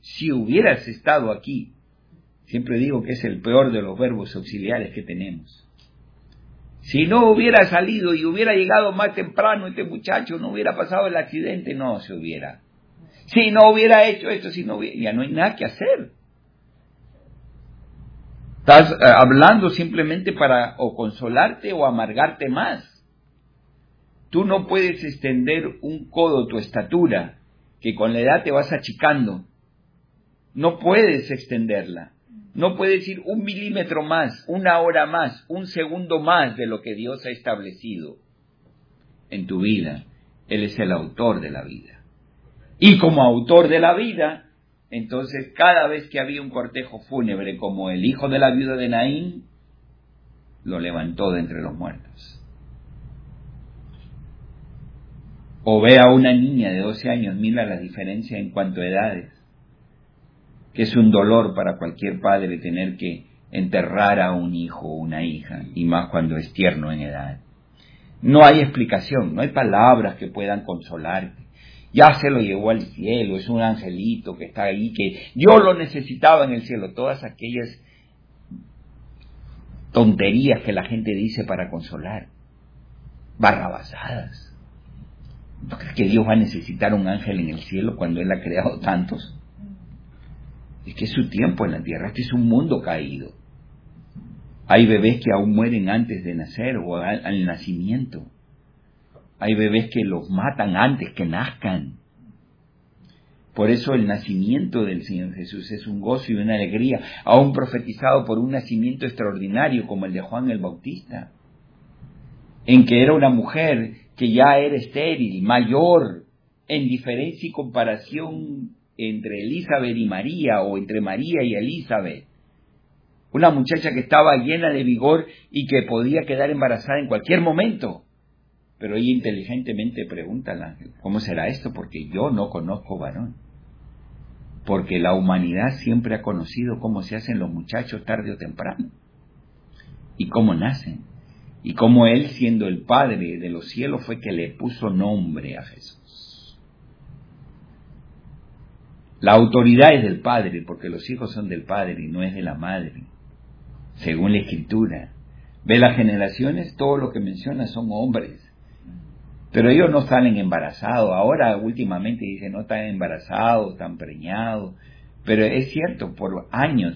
S1: siempre digo que es el peor de los verbos auxiliares que tenemos. Si no hubiera salido y hubiera llegado más temprano este muchacho, no hubiera pasado el accidente, no se hubiera. Si no hubiera hecho esto, ya no hay nada que hacer. Estás hablando simplemente para o consolarte o amargarte más. Tú no puedes extender un codo tu estatura, que con la edad te vas achicando. No puedes extenderla. No puedes ir 1 milímetro más, 1 hora más, 1 segundo más de lo que Dios ha establecido en tu vida. Él es el autor de la vida. Y como autor de la vida, entonces cada vez que había un cortejo fúnebre, como el hijo de la viuda de Naín, lo levantó de entre los muertos. O ve a una niña de 12 años, mira la diferencia en cuanto a edades, que es un dolor para cualquier padre tener que enterrar a un hijo o una hija, y más cuando es tierno en edad. No hay explicación, no hay palabras que puedan consolarte. Ya se lo llevó al cielo, es un angelito que está ahí, que yo lo necesitaba en el cielo. Todas aquellas tonterías que la gente dice para consolar, barrabasadas. ¿No crees que Dios va a necesitar un ángel en el cielo cuando Él ha creado tantos? Es que es su tiempo en la tierra, este es un mundo caído. Hay bebés que aún mueren antes de nacer o al nacimiento. Hay bebés que los matan antes que nazcan. Por eso el nacimiento del Señor Jesús es un gozo y una alegría, aún profetizado por un nacimiento extraordinario como el de Juan el Bautista, en que era una mujer que ya era estéril, mayor, en diferencia y comparación entre Elizabeth y María, o entre María y Elizabeth. Una muchacha que estaba llena de vigor y que podía quedar embarazada en cualquier momento. Pero ella inteligentemente pregunta al ángel, ¿cómo será esto? Porque yo no conozco varón. Porque la humanidad siempre ha conocido cómo se hacen los muchachos tarde o temprano. Y cómo nacen. Y cómo Él, siendo el Padre de los cielos, fue que le puso nombre a Jesús. La autoridad es del Padre, porque los hijos son del Padre y no es de la madre. Según la Escritura. Ve las generaciones, todo lo que menciona son hombres. Pero ellos no salen embarazados. Ahora últimamente dicen no están embarazados, están preñados. Pero es cierto, por años.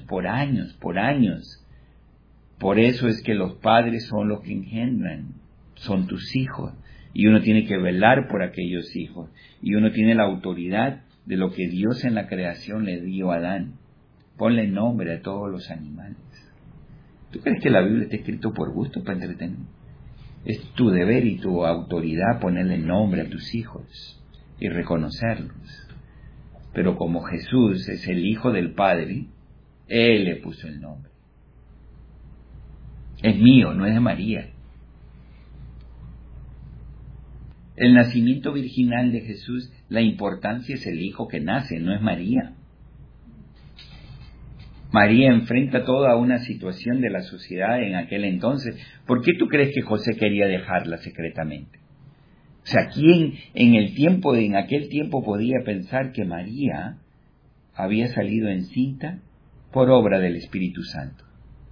S1: Por eso es que los padres son los que engendran, son tus hijos. Y uno tiene que velar por aquellos hijos. Y uno tiene la autoridad de lo que Dios en la creación le dio a Adán. Ponle nombre a todos los animales. ¿Tú crees que la Biblia está escrito por gusto para entretener? Es tu deber y tu autoridad ponerle nombre a tus hijos y reconocerlos. Pero como Jesús es el Hijo del Padre, Él le puso el nombre. Es mío, no es de María. El nacimiento virginal de Jesús, la importancia es el Hijo que nace, no es María. María enfrenta toda una situación de la sociedad en aquel entonces. ¿Por qué tú crees que José quería dejarla secretamente? O sea, ¿quién en aquel tiempo podía pensar que María había salido encinta por obra del Espíritu Santo?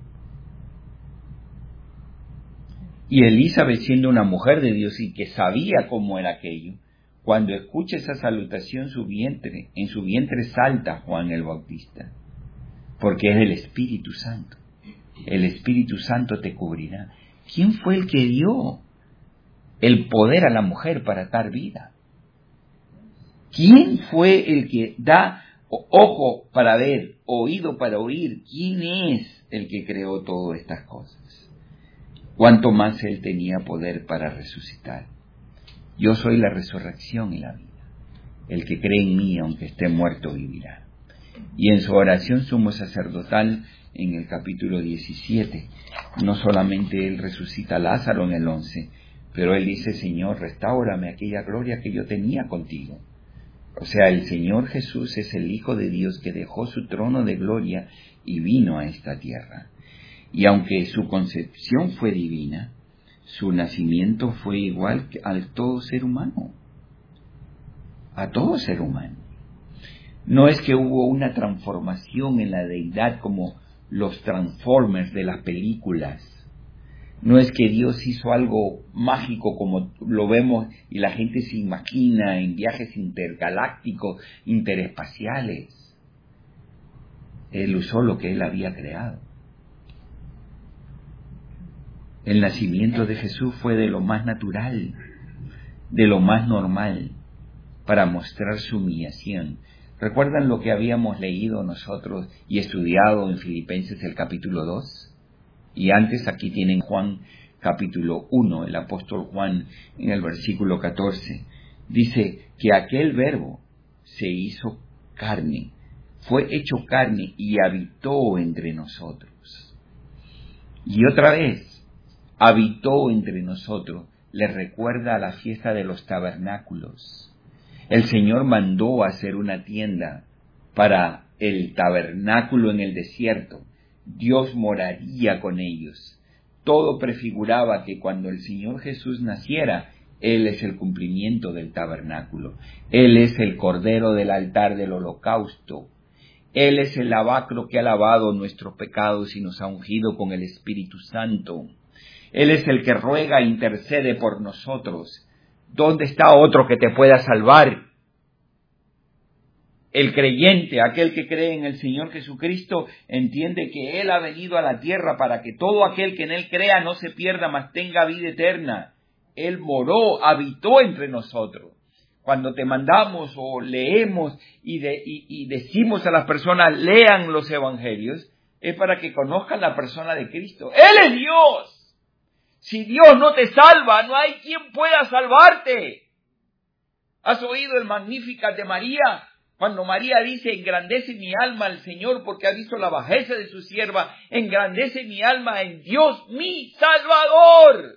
S1: Y Elizabeth, siendo una mujer de Dios y que sabía cómo era aquello, cuando escucha esa salutación, en su vientre salta Juan el Bautista. Porque es el Espíritu Santo. El Espíritu Santo te cubrirá. ¿Quién fue el que dio el poder a la mujer para dar vida? ¿Quién fue el que da ojo para ver, oído para oír? ¿Quién es el que creó todas estas cosas? Cuánto más Él tenía poder para resucitar. Yo soy la resurrección y la vida. El que cree en mí, aunque esté muerto, vivirá. Y en su oración sumo sacerdotal, en el capítulo 17, no solamente Él resucita a Lázaro en el 11, pero Él dice, Señor, restáurame aquella gloria que yo tenía contigo. O sea, el Señor Jesús es el Hijo de Dios que dejó su trono de gloria y vino a esta tierra. Y aunque su concepción fue divina, su nacimiento fue igual a todo ser humano. A todo ser humano. No es que hubo una transformación en la deidad como los Transformers de las películas. No es que Dios hizo algo mágico como lo vemos y la gente se imagina en viajes intergalácticos, interespaciales. Él usó lo que Él había creado. El nacimiento de Jesús fue de lo más natural, de lo más normal, para mostrar su humillación. ¿Recuerdan lo que habíamos leído nosotros y estudiado en Filipenses el capítulo 2? Y antes aquí tienen Juan capítulo 1, el apóstol Juan en el versículo 14. Dice que aquel verbo se hizo carne, fue hecho carne y habitó entre nosotros. Y otra vez, habitó entre nosotros, le recuerda a la fiesta de los tabernáculos. El Señor mandó hacer una tienda para el tabernáculo en el desierto. Dios moraría con ellos. Todo prefiguraba que cuando el Señor Jesús naciera, Él es el cumplimiento del tabernáculo. Él es el cordero del altar del holocausto. Él es el lavacro que ha lavado nuestros pecados y nos ha ungido con el Espíritu Santo. Él es el que ruega e intercede por nosotros. ¿Dónde está otro que te pueda salvar? El creyente, aquel que cree en el Señor Jesucristo, entiende que Él ha venido a la tierra para que todo aquel que en Él crea no se pierda, mas tenga vida eterna. Él moró, habitó entre nosotros. Cuando te mandamos o leemos y decimos a las personas, lean los evangelios, es para que conozcan la persona de Cristo. Él es Dios. Si Dios no te salva, no hay quien pueda salvarte. ¿Has oído el Magnificat de María? Cuando María dice, engrandece mi alma al Señor porque ha visto la bajeza de su sierva, engrandece mi alma en Dios, mi Salvador.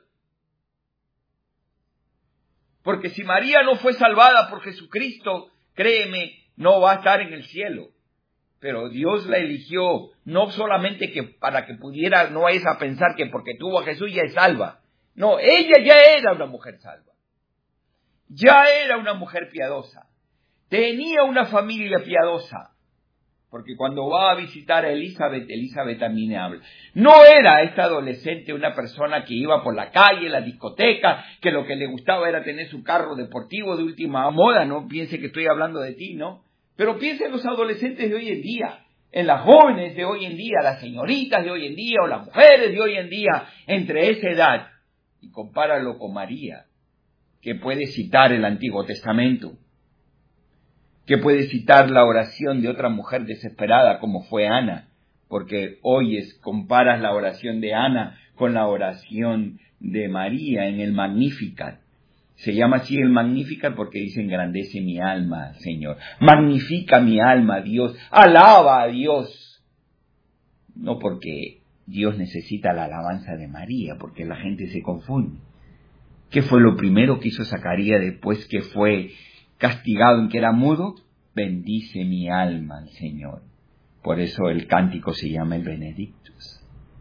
S1: Porque si María no fue salvada por Jesucristo, créeme, no va a estar en el cielo. Pero Dios la eligió, no solamente que para que pudiera, no es a pensar que porque tuvo a Jesús ya es salva. No, ella ya era una mujer salva. Ya era una mujer piadosa. Tenía una familia piadosa. Porque cuando va a visitar a Elizabeth también habla. No era esta adolescente una persona que iba por la calle, la discoteca, que lo que le gustaba era tener su carro deportivo de última moda. No piense que estoy hablando de ti, ¿no? Pero piensa en los adolescentes de hoy en día, en las jóvenes de hoy en día, las señoritas de hoy en día o las mujeres de hoy en día, entre esa edad. Y compáralo con María, que puede citar el Antiguo Testamento, que puede citar la oración de otra mujer desesperada como fue Ana, porque comparas la oración de Ana con la oración de María en el Magnificat. Se llama así el Magnificat porque dice engrandece mi alma, Señor. Magnifica mi alma, Dios. Alaba a Dios. No porque Dios necesita la alabanza de María, porque la gente se confunde. ¿Qué fue lo primero que hizo Zacarías después que fue castigado en que era mudo? Bendice mi alma al Señor. Por eso el cántico se llama el Benedictus.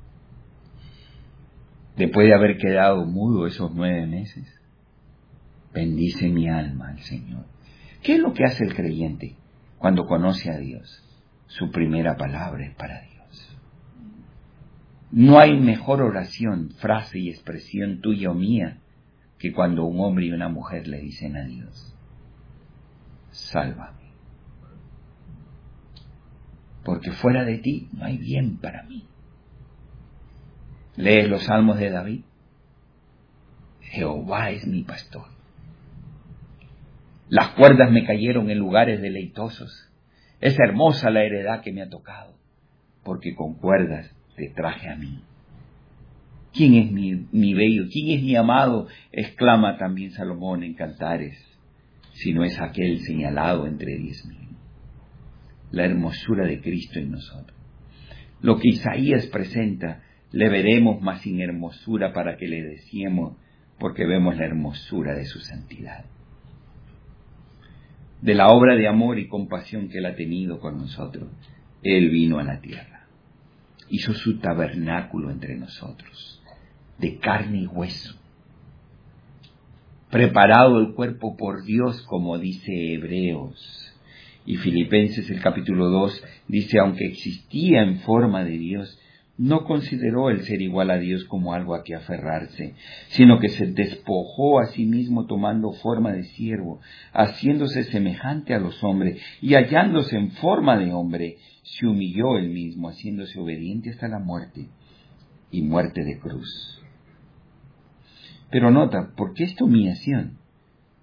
S1: Después de haber quedado mudo esos 9 meses, bendice mi alma al Señor. ¿Qué es lo que hace el creyente cuando conoce a Dios? Su primera palabra es para Dios. No hay mejor oración, frase y expresión tuya o mía que cuando un hombre y una mujer le dicen a Dios, sálvame. Porque fuera de ti no hay bien para mí. ¿Lees los salmos de David? Jehová es mi pastor. Las cuerdas me cayeron en lugares deleitosos. Es hermosa la heredad que me ha tocado, porque con cuerdas te traje a mí. ¿Quién es mi bello? ¿Quién es mi amado? Exclama también Salomón en Cantares, si no es aquel señalado entre 10,000. La hermosura de Cristo en nosotros. Lo que Isaías presenta, le veremos más sin hermosura para que le deseemos, porque vemos la hermosura de su santidad. De la obra de amor y compasión que Él ha tenido con nosotros, Él vino a la tierra. Hizo su tabernáculo entre nosotros, de carne y hueso. Preparado el cuerpo por Dios, como dice Hebreos. Y Filipenses el capítulo 2 dice, aunque existía en forma de Dios, no consideró el ser igual a Dios como algo a que aferrarse, sino que se despojó a sí mismo tomando forma de siervo, haciéndose semejante a los hombres, y hallándose en forma de hombre, se humilló él mismo, haciéndose obediente hasta la muerte, y muerte de cruz. Pero nota, ¿por qué esta humillación?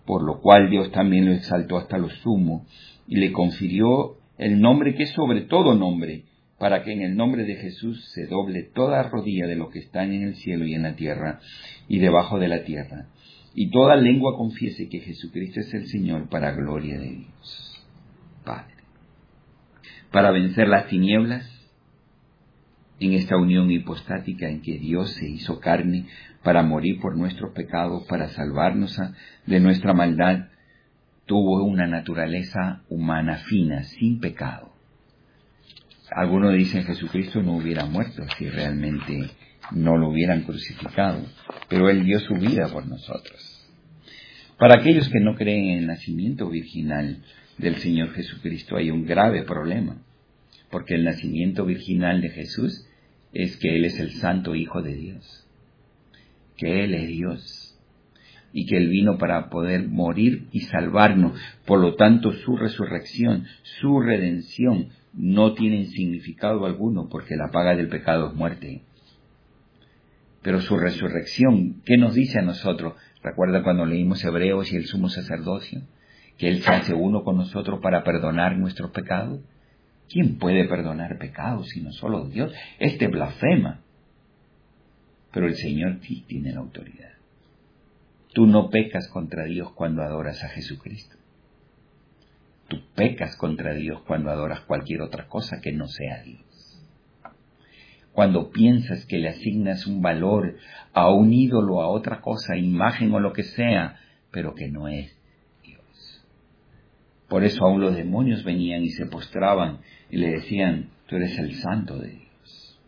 S1: por lo cual Dios también lo exaltó hasta lo sumo y le confirió el nombre que es sobre todo nombre, para que en el nombre de Jesús se doble toda rodilla de lo que están en el cielo y en la tierra y debajo de la tierra, y toda lengua confiese que Jesucristo es el Señor, para gloria de Dios Padre. Para vencer las tinieblas, en esta unión hipostática en que Dios se hizo carne para morir por nuestros pecados, para salvarnos de nuestra maldad, tuvo una naturaleza humana fina, sin pecado. Algunos dicen que Jesucristo no hubiera muerto si realmente no lo hubieran crucificado, pero Él dio su vida por nosotros. Para aquellos que no creen en el nacimiento virginal del Señor Jesucristo hay un grave problema, porque el nacimiento virginal de Jesús es que Él es el Santo Hijo de Dios, que Él es Dios, y que Él vino para poder morir y salvarnos. Por lo tanto, su resurrección, su redención, no tienen significado alguno, porque la paga del pecado es muerte. Pero su resurrección, ¿qué nos dice a nosotros? ¿Recuerda cuando leímos Hebreos y el sumo sacerdocio? Que Él se hace uno con nosotros para perdonar nuestros pecados. ¿Quién puede perdonar pecados sino solo Dios? Este blasfema. Pero el Señor sí tiene la autoridad. Tú no pecas contra Dios cuando adoras a Jesucristo. Tú pecas contra Dios cuando adoras cualquier otra cosa que no sea Dios. Cuando piensas que le asignas un valor a un ídolo, a otra cosa, imagen o lo que sea, pero que no es Dios. Por eso aún los demonios venían y se postraban y le decían, tú eres el santo de Dios.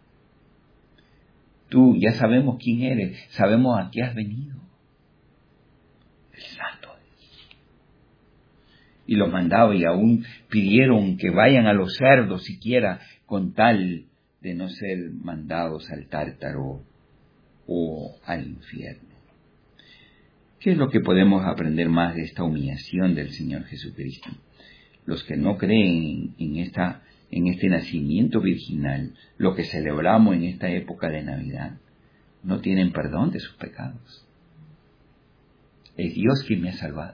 S1: Tú ya sabemos quién eres, sabemos a qué has venido. El santo de Dios. Y los mandaba y aún pidieron que vayan a los cerdos siquiera con tal de no ser mandados al tártaro o al infierno. ¿Qué es lo que podemos aprender más de esta humillación del Señor Jesucristo? Los que no creen en este nacimiento virginal, lo que celebramos en esta época de Navidad, no tienen perdón de sus pecados. Es Dios quien me ha salvado.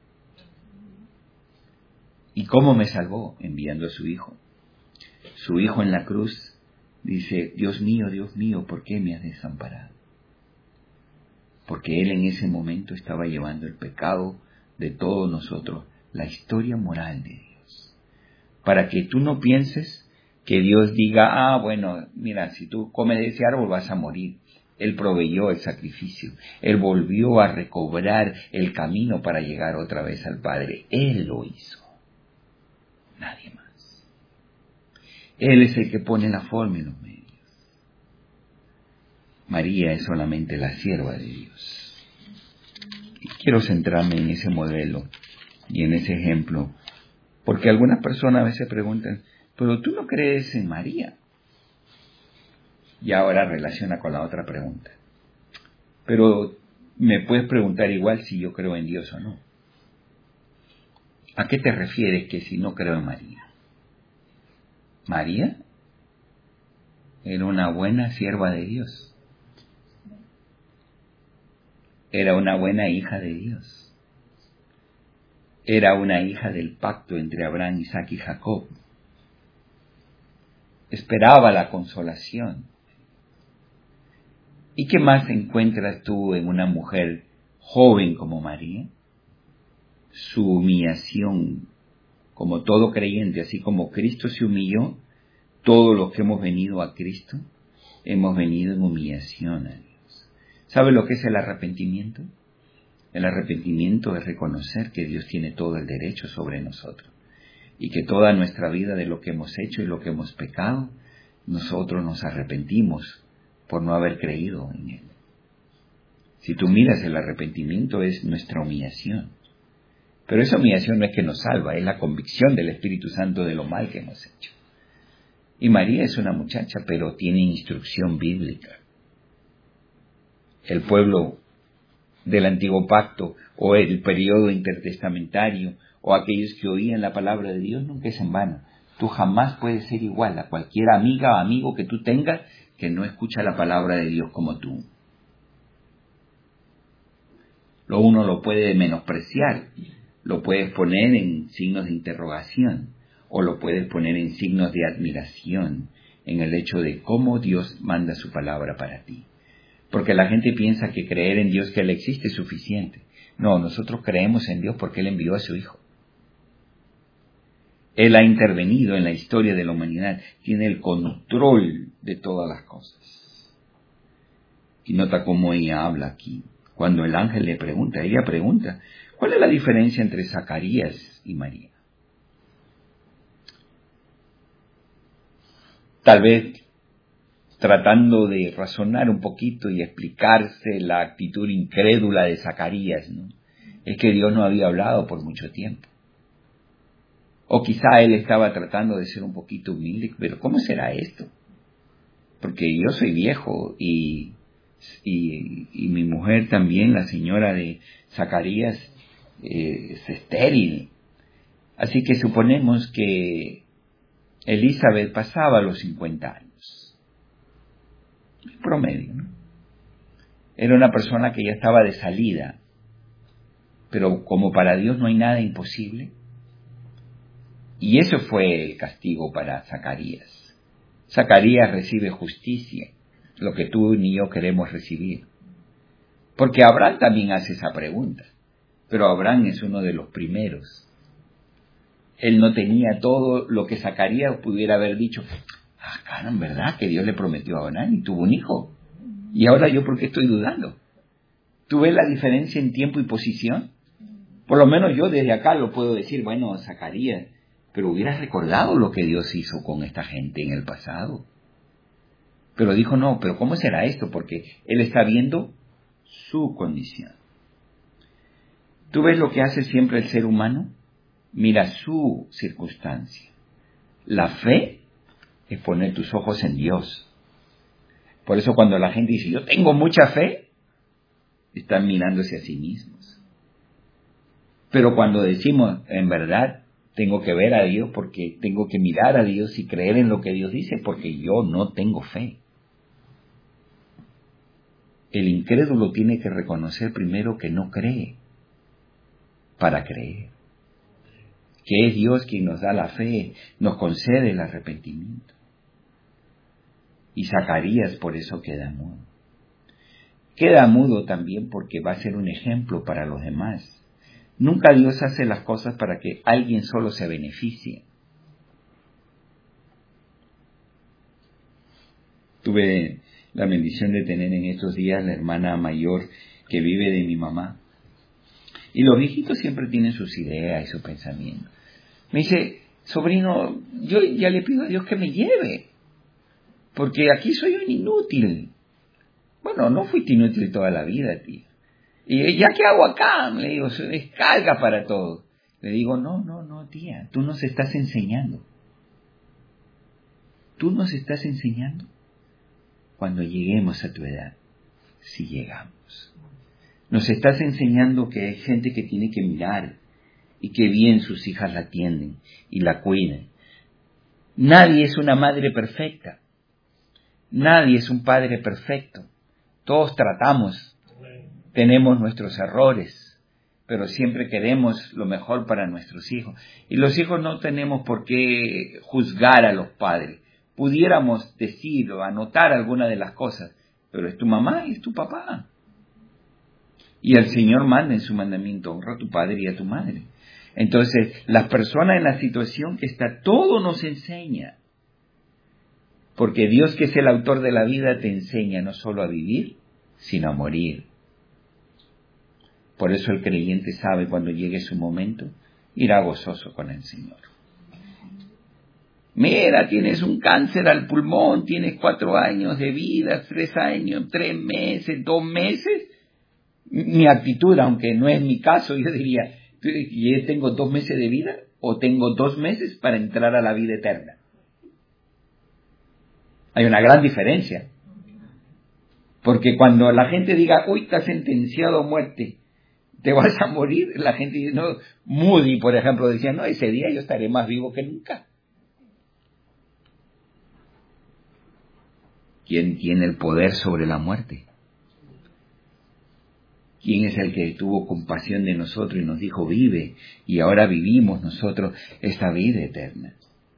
S1: ¿Y cómo me salvó? Enviando a su Hijo. Su Hijo en la cruz dice, Dios mío, ¿por qué me has desamparado? Porque Él en ese momento estaba llevando el pecado de todos nosotros, la historia moral de Dios. Para que tú no pienses que Dios diga, bueno, mira, si tú comes de ese árbol vas a morir. Él proveyó el sacrificio. Él volvió a recobrar el camino para llegar otra vez al Padre. Él lo hizo. Nadie más. Él es el que pone la forma y los medios. María es solamente la sierva de Dios. Y quiero centrarme en ese modelo y en ese ejemplo, porque algunas personas a veces preguntan, pero tú no crees en María. Y ahora relaciona con la otra pregunta. Pero me puedes preguntar igual si yo creo en Dios o no. ¿A qué te refieres que si no creo en María? María era una buena sierva de Dios. Era una buena hija de Dios. Era una hija del pacto entre Abraham, Isaac y Jacob. Esperaba la consolación. ¿Y qué más encuentras tú en una mujer joven como María? Su humillación, como todo creyente, así como Cristo se humilló, todos los que hemos venido a Cristo, hemos venido en humillación a Dios. ¿Sabe lo que es el arrepentimiento? El arrepentimiento es reconocer que Dios tiene todo el derecho sobre nosotros y que toda nuestra vida de lo que hemos hecho y lo que hemos pecado, nosotros nos arrepentimos por no haber creído en Él. Si tú miras, el arrepentimiento es nuestra humillación. Pero esa humillación no es que nos salva, es la convicción del Espíritu Santo de lo mal que hemos hecho. Y María es una muchacha, pero tiene instrucción bíblica. El pueblo del Antiguo Pacto, o el periodo intertestamentario, o aquellos que oían la palabra de Dios, nunca es en vano. Tú jamás puedes ser igual a cualquier amiga o amigo que tú tengas que no escucha la palabra de Dios como tú. Uno lo puede menospreciar, lo puedes poner en signos de interrogación, o lo puedes poner en signos de admiración, en el hecho de cómo Dios manda su palabra para ti. Porque la gente piensa que creer en Dios, que Él existe, es suficiente. No, nosotros creemos en Dios porque Él envió a su Hijo. Él ha intervenido en la historia de la humanidad, tiene el control de todas las cosas. Y nota cómo ella habla aquí. Cuando el ángel le pregunta, ella pregunta, ¿cuál es la diferencia entre Zacarías y María? Tal vez tratando de razonar un poquito y explicarse la actitud incrédula de Zacarías, ¿no? Es que Dios no había hablado por mucho tiempo. O quizá él estaba tratando de ser un poquito humilde, pero ¿cómo será esto? Porque yo soy viejo y mi mujer también, la señora de Zacarías, es estéril. Así que suponemos que Elizabeth pasaba los 50 años. Promedio, ¿no? Era una persona que ya estaba de salida. Pero como para Dios no hay nada imposible. Y eso fue el castigo para Zacarías. Zacarías recibe justicia, lo que tú ni yo queremos recibir. Porque Abraham también hace esa pregunta. Pero Abraham es uno de los primeros. Él no tenía todo lo que Zacarías pudiera haber dicho. Caramba, ¿verdad? Que Dios le prometió a Abraham y tuvo un hijo. Y ahora yo, ¿por qué estoy dudando? ¿Tú ves la diferencia en tiempo y posición? Por lo menos yo desde acá lo puedo decir, bueno, Zacarías, pero hubieras recordado lo que Dios hizo con esta gente en el pasado. Pero dijo, no, pero ¿cómo será esto? Porque Él está viendo su condición. ¿Tú ves lo que hace siempre el ser humano? Mira su circunstancia. La fe es poner tus ojos en Dios. Por eso cuando la gente dice, yo tengo mucha fe, están mirándose a sí mismos. Pero cuando decimos, en verdad, tengo que ver a Dios porque tengo que mirar a Dios y creer en lo que Dios dice porque yo no tengo fe. El incrédulo tiene que reconocer primero que no cree para creer. Que es Dios quien nos da la fe, nos concede el arrepentimiento. Y Zacarías por eso queda mudo. Queda mudo también porque va a ser un ejemplo para los demás. Nunca Dios hace las cosas para que alguien solo se beneficie. Tuve la bendición de tener en estos días la hermana mayor que vive de mi mamá. Y los viejitos siempre tienen sus ideas y sus pensamientos. Me dice, sobrino, yo ya le pido a Dios que me lleve, porque aquí soy un inútil. Bueno, no fuiste inútil toda la vida, tío. Y ¿ya qué hago acá? Le digo, es carga para todo. Le digo, no, tía, tú nos estás enseñando. Tú nos estás enseñando cuando lleguemos a tu edad, si llegamos. Nos estás enseñando que hay gente que tiene que mirar y que bien sus hijas la atienden y la cuidan. Nadie es una madre perfecta. Nadie es un padre perfecto. Todos tratamos, tenemos nuestros errores, pero siempre queremos lo mejor para nuestros hijos. Y los hijos no tenemos por qué juzgar a los padres. Pudiéramos decir o anotar alguna de las cosas, pero es tu mamá y es tu papá. Y el Señor manda en su mandamiento, honra a tu padre y a tu madre. Entonces, las personas en la situación que está, todo nos enseña. Porque Dios, que es el autor de la vida, te enseña no solo a vivir, sino a morir. Por eso el creyente sabe cuando llegue su momento, irá gozoso con el Señor. Mira, tienes un cáncer al pulmón, tienes 4 años de vida, 3 años, 3 meses, 2 meses. Mi actitud, aunque no es mi caso, yo diría, ¿yo tengo 2 meses de vida o tengo 2 meses para entrar a la vida eterna? Hay una gran diferencia. Porque cuando la gente diga, uy, estás sentenciado a muerte, te vas a morir, la gente dice, no, Moody, por ejemplo, decía, no, ese día yo estaré más vivo que nunca. ¿Quién tiene el poder sobre la muerte? ¿Quién es el que tuvo compasión de nosotros y nos dijo, vive? Y ahora vivimos nosotros esta vida eterna.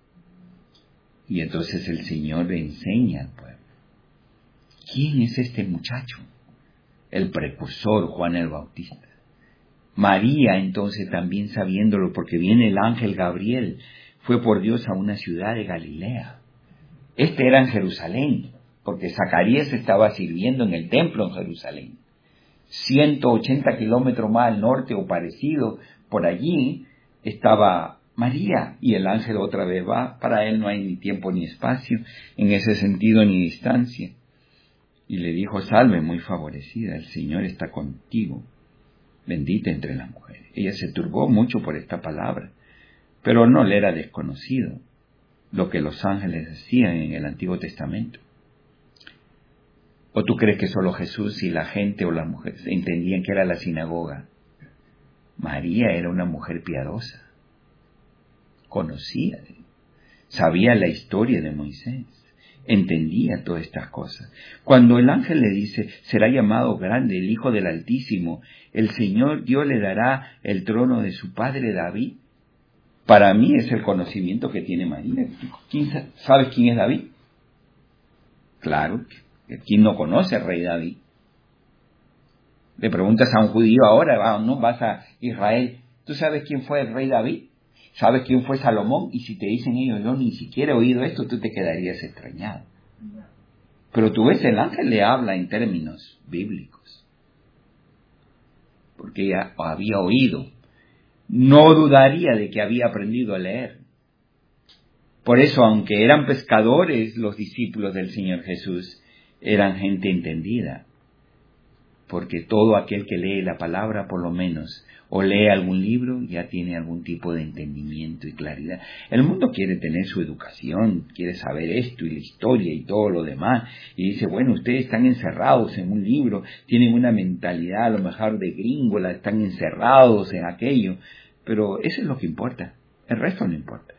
S1: Y entonces el Señor le enseña al pueblo. ¿Quién es este muchacho? El precursor, Juan el Bautista. María, entonces, también sabiéndolo, porque viene el ángel Gabriel, fue por Dios a una ciudad de Galilea. Este era en Jerusalén, porque Zacarías estaba sirviendo en el templo en Jerusalén. 180 kilómetros más al norte o parecido, por allí estaba María, y el ángel otra vez va. Para él no hay ni tiempo ni espacio, en ese sentido, ni distancia. Y le dijo, salve, muy favorecida, el Señor está contigo, bendita entre las mujeres. Ella se turbó mucho por esta palabra, pero no le era desconocido lo que los ángeles decían en el Antiguo Testamento. ¿O tú crees que solo Jesús y la gente o las mujeres entendían que era la sinagoga? María era una mujer piadosa, conocía, sabía la historia de Moisés, entendía todas estas cosas. Cuando el ángel le dice, será llamado grande el Hijo del Altísimo, el Señor Dios le dará el trono de su padre David. Para mí es el conocimiento que tiene María. ¿Sabes quién es David? Claro, ¿quién no conoce al rey David? Le preguntas a un judío ahora, no vas a Israel, ¿tú sabes quién fue el rey David? ¿Sabes quién fue Salomón? Y si te dicen ellos, yo ni siquiera he oído esto, tú te quedarías extrañado. Pero tú ves, el ángel le habla en términos bíblicos, porque ella había oído. No dudaría de que había aprendido a leer. Por eso, aunque eran pescadores los discípulos del Señor Jesús, eran gente entendida. Porque todo aquel que lee la palabra, por lo menos, o lee algún libro, ya tiene algún tipo de entendimiento y claridad. El mundo quiere tener su educación, quiere saber esto y la historia y todo lo demás. Y dice, bueno, ustedes están encerrados en un libro, tienen una mentalidad a lo mejor de gringola, están encerrados en aquello. Pero eso es lo que importa, el resto no importa.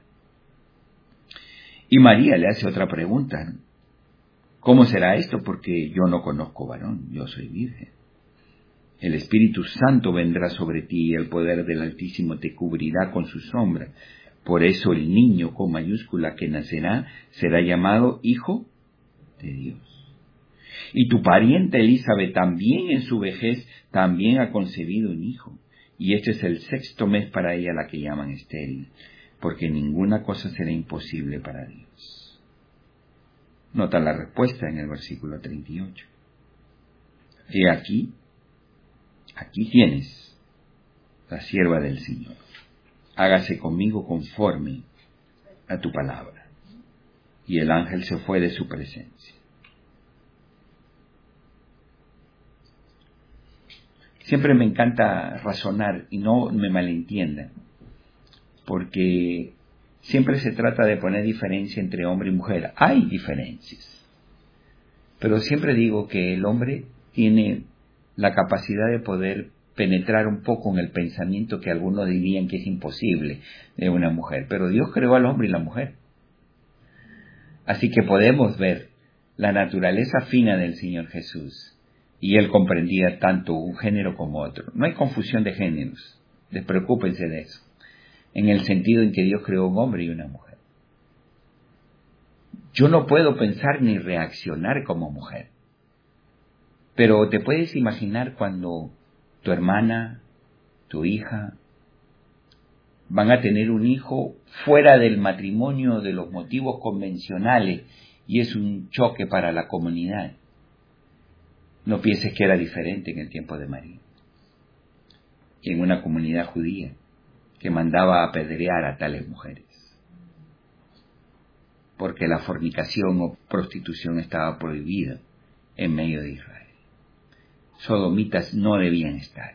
S1: Y María le hace otra pregunta. ¿Cómo será esto? Porque yo no conozco varón, yo soy virgen. El Espíritu Santo vendrá sobre ti y el poder del Altísimo te cubrirá con su sombra. Por eso el niño con mayúscula que nacerá será llamado Hijo de Dios. Y tu pariente Elizabeth también en su vejez también ha concebido un hijo. Y este es el 6º mes para ella, la que llaman estéril, porque ninguna cosa será imposible para Dios. Nota la respuesta en el versículo 38. Y aquí tienes la sierva del Señor. Hágase conmigo conforme a tu palabra. Y el ángel se fue de su presencia. Siempre me encanta razonar, y no me malentiendan, porque siempre se trata de poner diferencia entre hombre y mujer. Hay diferencias, pero siempre digo que el hombre tiene la capacidad de poder penetrar un poco en el pensamiento que algunos dirían que es imposible de una mujer, pero Dios creó al hombre y la mujer. Así que podemos ver la naturaleza fina del Señor Jesús, y Él comprendía tanto un género como otro. No hay confusión de géneros, despreocúpense de eso, en el sentido en que Dios creó un hombre y una mujer. Yo no puedo pensar ni reaccionar como mujer, pero te puedes imaginar cuando tu hermana, tu hija, van a tener un hijo fuera del matrimonio, de los motivos convencionales, y es un choque para la comunidad. No pienses que era diferente en el tiempo de María, en una comunidad judía que mandaba apedrear a tales mujeres, porque la fornicación o prostitución estaba prohibida en medio de Israel. Sodomitas no debían estar.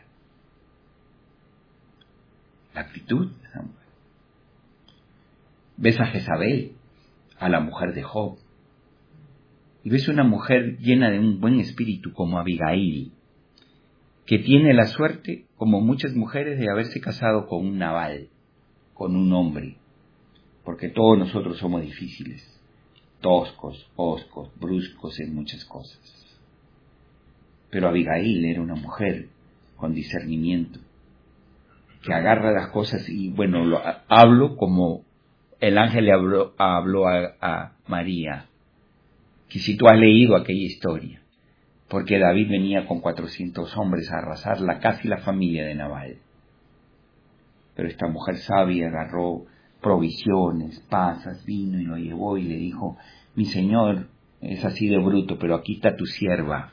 S1: La actitud de esa mujer. Ves a Jezabel, a la mujer de Job, y ves una mujer llena de un buen espíritu como Abigail, que tiene la suerte, como muchas mujeres, de haberse casado con un Nabal, con un hombre, porque todos nosotros somos difíciles, toscos, hoscos, bruscos en muchas cosas. Pero Abigail era una mujer con discernimiento, que agarra las cosas y bueno, hablo como el ángel le habló a María, que si tú has leído aquella historia, porque David venía con 400 hombres a arrasar casi la familia de Nabal. Pero esta mujer sabia agarró provisiones, pasas, vino y lo llevó y le dijo, mi señor es así de bruto, pero aquí está tu sierva.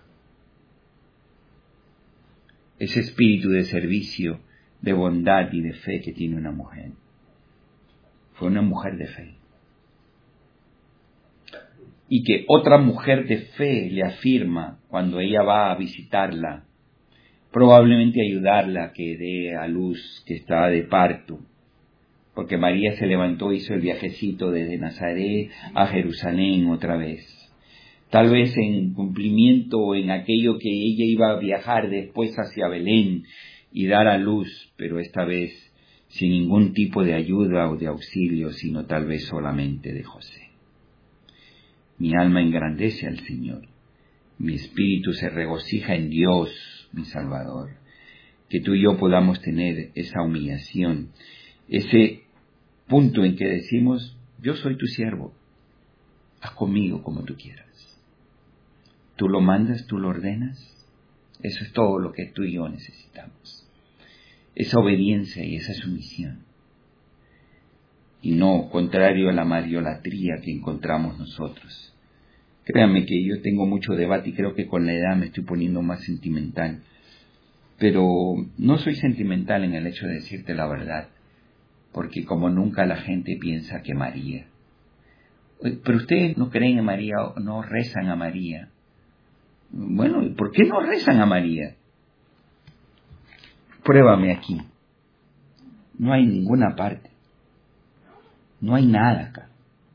S1: Ese espíritu de servicio, de bondad y de fe que tiene una mujer. Fue una mujer de fe. Y que otra mujer de fe le afirma cuando ella va a visitarla, probablemente ayudarla a que dé a luz, que está de parto, porque María se levantó, hizo el viajecito desde Nazaret a Jerusalén otra vez. Tal vez en cumplimiento en aquello que ella iba a viajar después hacia Belén y dar a luz, pero esta vez sin ningún tipo de ayuda o de auxilio, sino tal vez solamente de José. Mi alma engrandece al Señor, mi espíritu se regocija en Dios, mi Salvador. Que tú y yo podamos tener esa humillación, ese punto en que decimos, yo soy tu siervo, haz conmigo como tú quieras. Tú lo mandas, tú lo ordenas, eso es todo lo que tú y yo necesitamos. Esa obediencia y esa sumisión. Y no contrario a la mariolatría que encontramos nosotros. Créanme que yo tengo mucho debate y creo que con la edad me estoy poniendo más sentimental. Pero no soy sentimental en el hecho de decirte la verdad, porque como nunca la gente piensa que María. Pero ustedes no creen en María, no rezan a María. Bueno, ¿por qué no rezan a María? Pruébame aquí. No hay ninguna parte. No hay nada acá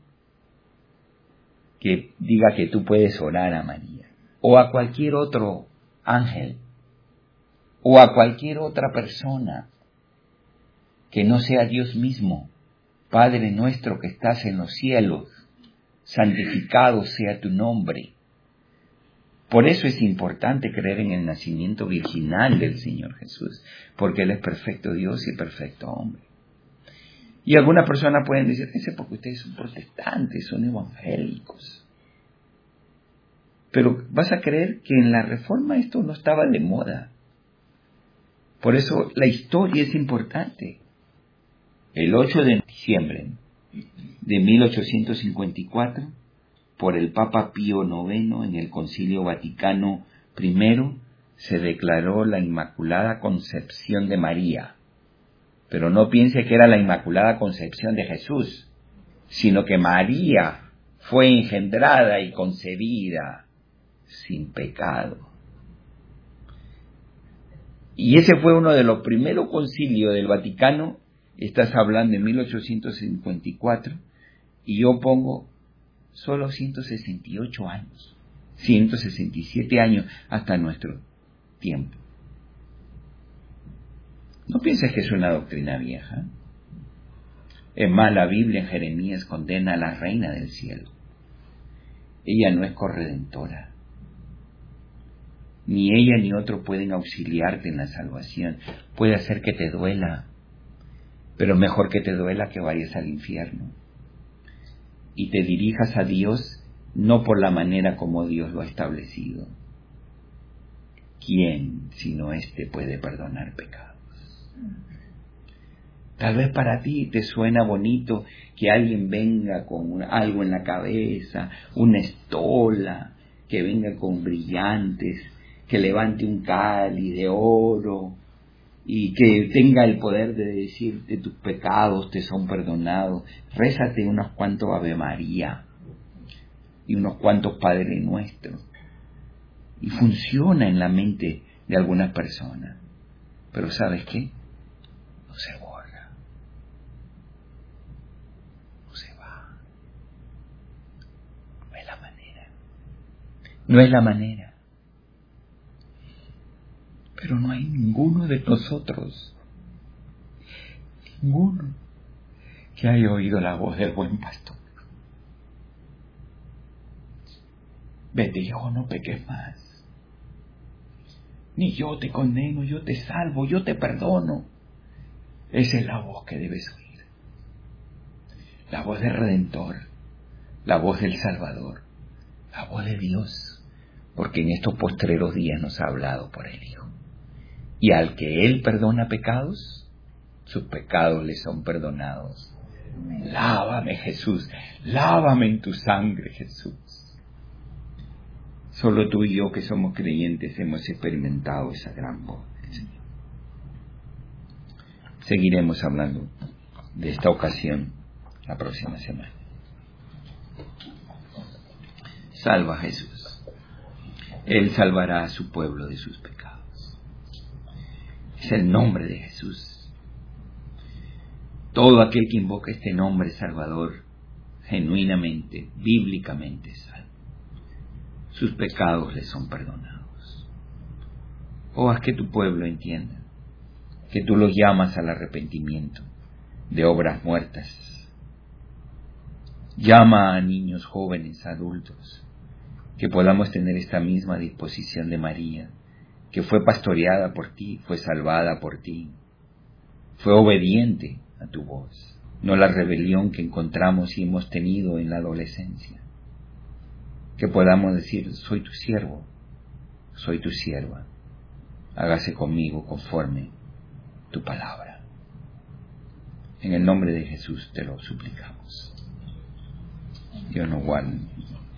S1: que diga que tú puedes orar a María. O a cualquier otro ángel. O a cualquier otra persona que no sea Dios mismo. Padre nuestro que estás en los cielos, santificado sea tu nombre. Por eso es importante creer en el nacimiento virginal del Señor Jesús, porque Él es perfecto Dios y perfecto hombre. Y algunas personas pueden decir, ese porque ustedes son protestantes, son evangélicos. Pero vas a creer que en la Reforma esto no estaba de moda. Por eso la historia es importante. El 8 de diciembre de 1854, por el Papa Pío IX en el Concilio Vaticano I, se declaró la Inmaculada Concepción de María. Pero no piense que era la Inmaculada Concepción de Jesús, sino que María fue engendrada y concebida sin pecado. Y ese fue uno de los primeros concilios del Vaticano. Estás hablando de 1854 y yo pongo solo 168 años, 167 años hasta nuestro tiempo. No pienses que es una doctrina vieja. Es más, la Biblia en Jeremías condena a la reina del cielo. Ella no es corredentora. Ni ella ni otro pueden auxiliarte en la salvación. Puede hacer que te duela, pero mejor que te duela que vayas al infierno. Y te dirijas a Dios no por la manera como Dios lo ha establecido. ¿Quién, sino éste, puede perdonar pecados? Tal vez para ti te suena bonito que alguien venga con algo en la cabeza, una estola, que venga con brillantes, que levante un cáliz de oro y que tenga el poder de decirte tus pecados te son perdonados. Rézate unos cuantos Ave María y unos cuantos Padre Nuestro. Y funciona en la mente de algunas personas. Pero ¿sabes qué? No se borra. No se va. No es la manera. No es la manera. Pero no hay ninguno de nosotros, ninguno, que haya oído la voz del buen pastor. Vete, hijo, no peques más. ni yo te condeno, yo te salvo, yo te perdono. Esa es la voz que debes oír. La voz del Redentor, la voz del Salvador, la voz de Dios, porque en estos postreros días nos ha hablado por el Hijo. Y al que Él perdona pecados, sus pecados le son perdonados. Lávame, Jesús, lávame en tu sangre, Jesús. Solo tú y yo que somos creyentes hemos experimentado esa gran voz del Señor. Seguiremos hablando de esta ocasión la próxima semana. Salva a Jesús. Él salvará a su pueblo de sus pecados. Es el nombre de Jesús. Todo aquel que invoca este nombre salvador, genuinamente, bíblicamente salvo. Sus pecados le son perdonados. Oh, haz que tu pueblo entienda que tú los llamas al arrepentimiento de obras muertas. Llama a niños, jóvenes, adultos, que podamos tener esta misma disposición de María, que fue pastoreada por ti, fue salvada por ti, fue obediente a tu voz, no la rebelión que encontramos y hemos tenido en la adolescencia. Que podamos decir, soy tu siervo, soy tu sierva, hágase conmigo conforme tu palabra. En el nombre de Jesús te lo suplicamos. Dios nos guarde